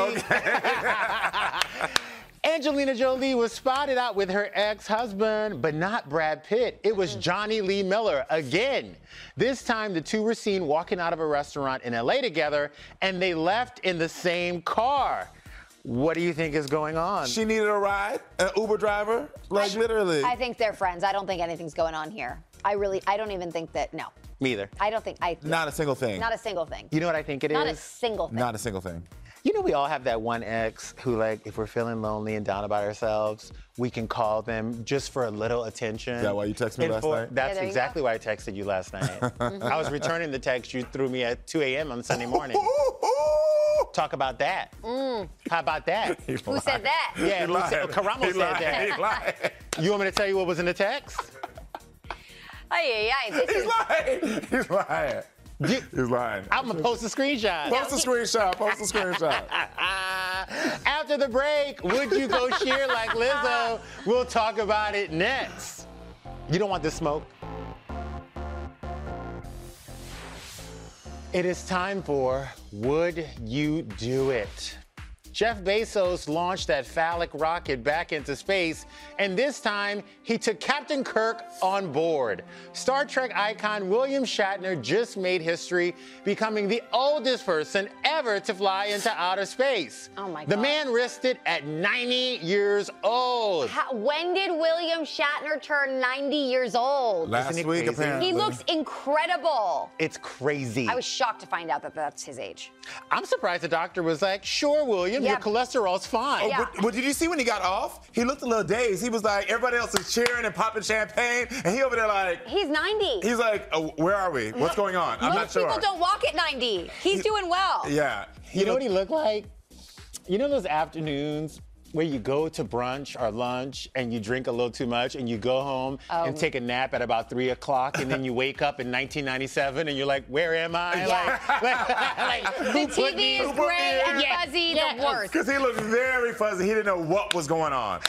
Speaker 3: Angelina Jolie was spotted out with her ex-husband, but not Brad Pitt. It was Johnny Lee Miller again. This time, the two were seen walking out of a restaurant in L A together, and they left in the same car. What do you think is going on?
Speaker 8: She needed a ride, an Uber driver, like literally.
Speaker 9: I think they're friends. I don't think anything's going on here. I really, I don't even think that, no.
Speaker 3: Me either.
Speaker 9: I don't think, I.
Speaker 8: Not a single thing.
Speaker 9: Not a single thing.
Speaker 3: You know what I think it is?
Speaker 9: Not a single thing.
Speaker 8: Not a single thing.
Speaker 3: You know, we all have that one ex who, like, if we're feeling lonely and down about ourselves, we can call them just for a little attention.
Speaker 8: Is that why you texted me
Speaker 3: And
Speaker 8: last
Speaker 3: for-
Speaker 8: night?
Speaker 3: That's
Speaker 9: Yeah, there you
Speaker 3: exactly why I texted you last night. I was returning the text you threw me at two a.m. on Sunday morning. Talk about that.
Speaker 9: Mm.
Speaker 3: How about that?
Speaker 9: Who said that?
Speaker 3: Yeah,
Speaker 8: He
Speaker 3: who said,
Speaker 8: lied.
Speaker 3: Karamo
Speaker 8: He
Speaker 3: said
Speaker 8: lied.
Speaker 3: that.
Speaker 8: He lied.
Speaker 3: You want me to tell you what was in the text?
Speaker 9: Ay, ay, ay. This
Speaker 8: He's
Speaker 9: is,
Speaker 8: lying. He's lying.
Speaker 3: You-
Speaker 8: He's lying.
Speaker 3: I'm gonna post a screenshot.
Speaker 8: Post a screenshot. Post a screenshot.
Speaker 3: After the break, would you go sheer like Lizzo? We'll talk about it next. You don't want the smoke? It is time for Would You Do It? Jeff Bezos launched that phallic rocket back into space, and this time he took Captain Kirk on board. Star Trek icon William Shatner just made history, becoming the oldest person ever to fly into outer space.
Speaker 9: Oh my God.
Speaker 3: The man risked it at ninety years old.
Speaker 9: How, when did William Shatner turn ninety years old?
Speaker 8: Last
Speaker 3: Isn't it
Speaker 8: week,
Speaker 3: crazy?
Speaker 8: apparently.
Speaker 9: He looks incredible.
Speaker 3: It's crazy.
Speaker 9: I was shocked to find out that that's his age.
Speaker 3: I'm surprised the doctor was like, sure, William,
Speaker 9: Yeah.
Speaker 3: your cholesterol's fine.
Speaker 8: Oh,
Speaker 9: Yeah.
Speaker 8: but, but did you see when he got off? He looked a little dazed. He was like, everybody else is cheering and popping champagne, and he over there like,
Speaker 9: He's ninety.
Speaker 8: he's like, oh, where are we? What's going on? I'm
Speaker 9: Most
Speaker 8: not sure.
Speaker 9: people don't walk at ninety. He's doing well.
Speaker 8: Yeah.
Speaker 3: You know what he looked like? You know those afternoons where you go to brunch or lunch and you drink a little too much and you go home
Speaker 9: Oh.
Speaker 3: and take a nap at about three o'clock and then you wake up in nineteen ninety-seven and you're like, where am I?
Speaker 9: Yeah.
Speaker 3: Like, like,
Speaker 9: The
Speaker 3: who
Speaker 9: T
Speaker 3: put
Speaker 9: V
Speaker 3: me-
Speaker 9: is
Speaker 3: who put me
Speaker 9: gray
Speaker 3: in?
Speaker 9: and
Speaker 3: Yeah.
Speaker 9: fuzzy,
Speaker 3: Yeah.
Speaker 9: the worst.
Speaker 8: Because he looked very fuzzy. He didn't know what was going on.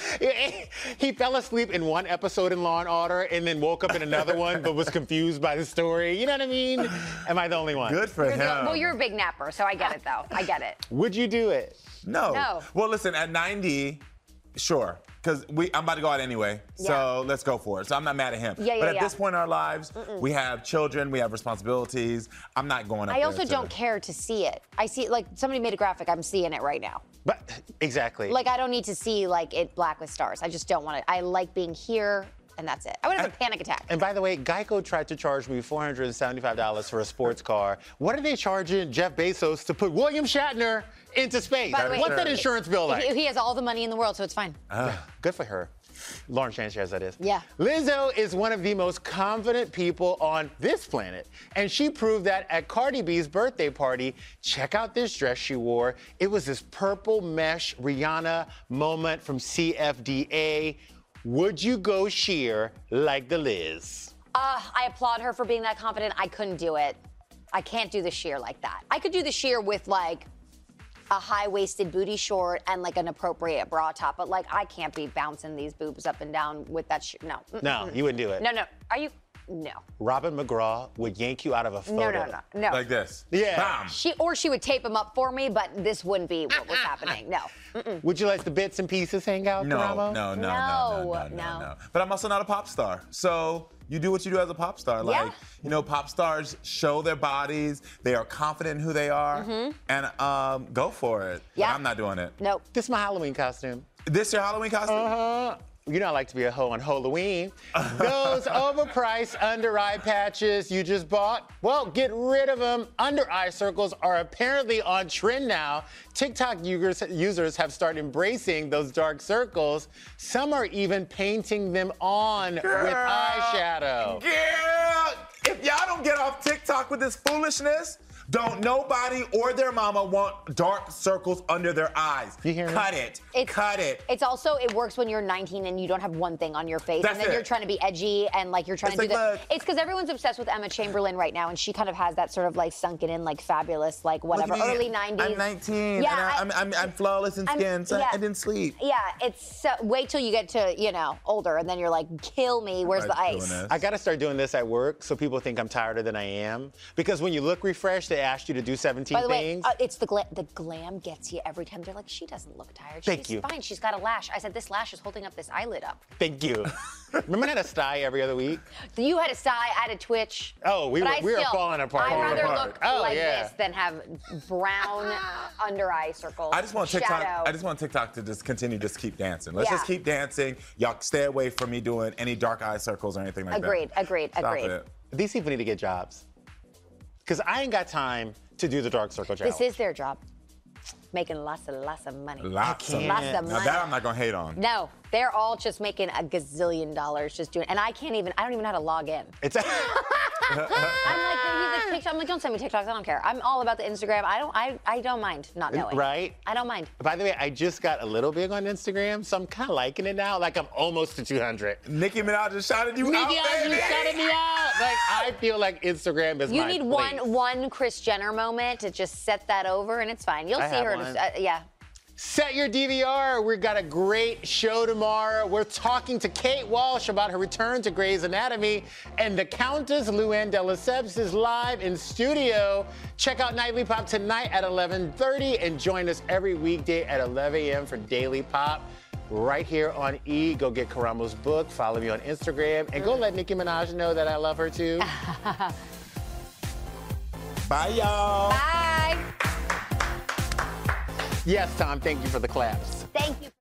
Speaker 3: He fell asleep in one episode in Law and Order and then woke up in another one but was confused by the story. You know what I mean? Am I the only one?
Speaker 8: Good for
Speaker 9: You're the-
Speaker 8: him.
Speaker 9: well, you're a big napper, so I get it, though. I get it.
Speaker 3: Would you do it?
Speaker 8: No.
Speaker 9: No.
Speaker 8: Well, listen, at ninety, sure. Because we, I'm about to go out anyway, so let's go for it. So I'm not mad at him.
Speaker 9: Yeah, yeah,
Speaker 8: but at
Speaker 9: yeah.
Speaker 8: this point in our lives, we have children, we have responsibilities. I'm not going up
Speaker 9: I
Speaker 8: there
Speaker 9: also
Speaker 8: to-
Speaker 9: don't care to see it. I see, like, somebody made a graphic. I'm seeing it right now.
Speaker 3: But exactly.
Speaker 9: Like, I don't need to see, like, it black with stars. I just don't want it. I like being here, and that's it. I would have a panic attack.
Speaker 3: And by the way, Geico tried to charge me four hundred seventy-five dollars for a sports car. What are they charging Jeff Bezos to put William Shatner into space?
Speaker 9: By the way,
Speaker 3: What's that insurance bill like?
Speaker 9: He, he has all the money in the world, so it's fine.
Speaker 3: Ah, good for her. Lauren Sanchez, that is.
Speaker 9: Yeah.
Speaker 3: Lizzo is one of the most confident people on this planet, and she proved that at Cardi B's birthday party. Check out this dress she wore. It was this purple mesh Rihanna moment from C F D A. Would you go sheer like the Liz?
Speaker 9: Uh, I applaud her for being that confident. I couldn't do it. I can't do the sheer like that. I could do the sheer with, like, a high-waisted booty short and, like, an appropriate bra top, but, like, I can't be bouncing these boobs up and down with that sh- No.
Speaker 3: No,
Speaker 9: Mm-mm.
Speaker 3: you wouldn't do it.
Speaker 9: No, no. Are you? No.
Speaker 3: Robin McGraw would yank you out of a photo.
Speaker 9: No, no, no, no.
Speaker 8: Like this.
Speaker 3: Yeah.
Speaker 8: Bam.
Speaker 9: She or she would tape them up for me, but this wouldn't be what was happening. No. Mm-mm.
Speaker 3: Would you let the bits and pieces hang out,
Speaker 8: No,
Speaker 3: Karamo?
Speaker 8: no, no, no, no,
Speaker 9: No,
Speaker 8: no, no,
Speaker 9: no.
Speaker 8: no. But I'm also not a pop star. So you do what you do as a pop star. Like,
Speaker 9: Yeah.
Speaker 8: you know, pop stars show their bodies. They are confident in who they are.
Speaker 9: Mhm.
Speaker 8: And um, go for it. But
Speaker 9: Yeah.
Speaker 8: I'm not doing it.
Speaker 9: Nope.
Speaker 3: This is my Halloween costume.
Speaker 8: This your Halloween costume?
Speaker 3: Uh-huh. You know I like to be a hoe on Halloween. Those overpriced under eye patches you just bought, well, get rid of them. Under eye circles are apparently on trend now. TikTok users, users have started embracing those dark circles. Some are even painting them on
Speaker 8: Girl.
Speaker 3: with eyeshadow.
Speaker 8: Yeah. If y'all don't get off TikTok with this foolishness, don't nobody or their mama want dark circles under their eyes.
Speaker 3: You hear me?
Speaker 8: Cut it.
Speaker 9: It's,
Speaker 8: Cut it.
Speaker 9: It's also, it works when you're nineteen and you don't have one thing on your face.
Speaker 8: That's
Speaker 9: and then
Speaker 8: it.
Speaker 9: you're trying to be edgy and like you're trying
Speaker 8: It's
Speaker 9: to do
Speaker 8: like,
Speaker 9: that.
Speaker 8: look.
Speaker 9: It's because everyone's obsessed with Emma Chamberlain right now and she kind of has that sort of like sunken in, like fabulous, like whatever,
Speaker 8: Look at me.
Speaker 9: early nineties.
Speaker 8: I'm nineteen.
Speaker 9: Yeah,
Speaker 8: and I,
Speaker 9: I-
Speaker 8: I'm, I'm, I'm flawless in
Speaker 9: I'm-
Speaker 8: skin, so
Speaker 9: yeah.
Speaker 8: I didn't sleep.
Speaker 9: Yeah, it's, uh, wait till you get to, you know, older and then you're like, kill me, where's the ice?
Speaker 3: I gotta start doing this at work so people think I'm tireder than I am. Because when you look refreshed, they ask you to do seventeen
Speaker 9: By the way,
Speaker 3: things.
Speaker 9: uh, it's the glam. The glam gets you every time. They're like, she doesn't look tired.
Speaker 3: Thank
Speaker 9: She's
Speaker 3: you.
Speaker 9: fine. She's got a lash. I said, this lash is holding up this eyelid up.
Speaker 3: Thank you. Remember I had a sty every other week?
Speaker 9: You had a sigh, I had a twitch.
Speaker 3: Oh, we
Speaker 9: but
Speaker 3: were-
Speaker 9: I
Speaker 3: we were
Speaker 9: still,
Speaker 3: falling apart.
Speaker 9: I'd
Speaker 3: Falling
Speaker 9: rather
Speaker 3: apart.
Speaker 9: look
Speaker 3: Oh,
Speaker 9: like
Speaker 3: yeah.
Speaker 9: this than have brown under eye circles.
Speaker 8: I just want TikTok.
Speaker 9: Shadow.
Speaker 8: I just want TikTok to just continue to just keep dancing. Let's
Speaker 9: Yeah.
Speaker 8: just keep dancing. Y'all stay away from me doing any dark eye circles or anything like
Speaker 9: Agreed,
Speaker 8: that.
Speaker 9: agreed,
Speaker 8: Stop
Speaker 9: agreed.
Speaker 8: it.
Speaker 3: These people need to get jobs. Because I ain't got time to do the dark circle challenge.
Speaker 9: This is their job. Making lots and lots of money.
Speaker 8: Lots of
Speaker 9: Lots
Speaker 8: money.
Speaker 9: of
Speaker 8: Now
Speaker 9: money.
Speaker 8: that I'm not gonna hate on.
Speaker 9: No, they're all just making a gazillion dollars just doing, and I can't even, I don't even know how to log in.
Speaker 3: It's
Speaker 9: I'm like, he's like, TikTok. I'm like, don't send me TikToks. I don't care. I'm all about the Instagram. I don't, I, I don't mind not knowing.
Speaker 3: Right?
Speaker 9: I don't mind.
Speaker 3: By the way, I just got a little big on Instagram, so I'm kind of liking it now. Like I'm almost to two hundred.
Speaker 8: Nicki Minaj just shouted you out,
Speaker 3: Nicki Minaj
Speaker 8: baby.
Speaker 3: just shouted me out. Like I feel like Instagram is
Speaker 9: You
Speaker 3: my
Speaker 9: need
Speaker 3: place.
Speaker 9: one, one Kris Jenner moment to just set that over, and it's fine. You'll
Speaker 3: I
Speaker 9: see
Speaker 3: have
Speaker 9: her.
Speaker 3: one.
Speaker 9: Uh, yeah.
Speaker 3: Set your D V R. We've got a great show tomorrow. We're talking to Kate Walsh about her return to Grey's Anatomy, and the Countess Luann de Lesseps is live in studio. Check out Nightly Pop tonight at eleven thirty and join us every weekday at eleven a m for Daily Pop right here on E. Go get Karamo's book. Follow me on Instagram, and go let Nicki Minaj know that I love her too.
Speaker 8: Bye, y'all.
Speaker 9: Bye.
Speaker 3: Yes, Tom, thank you for the claps.
Speaker 9: Thank you.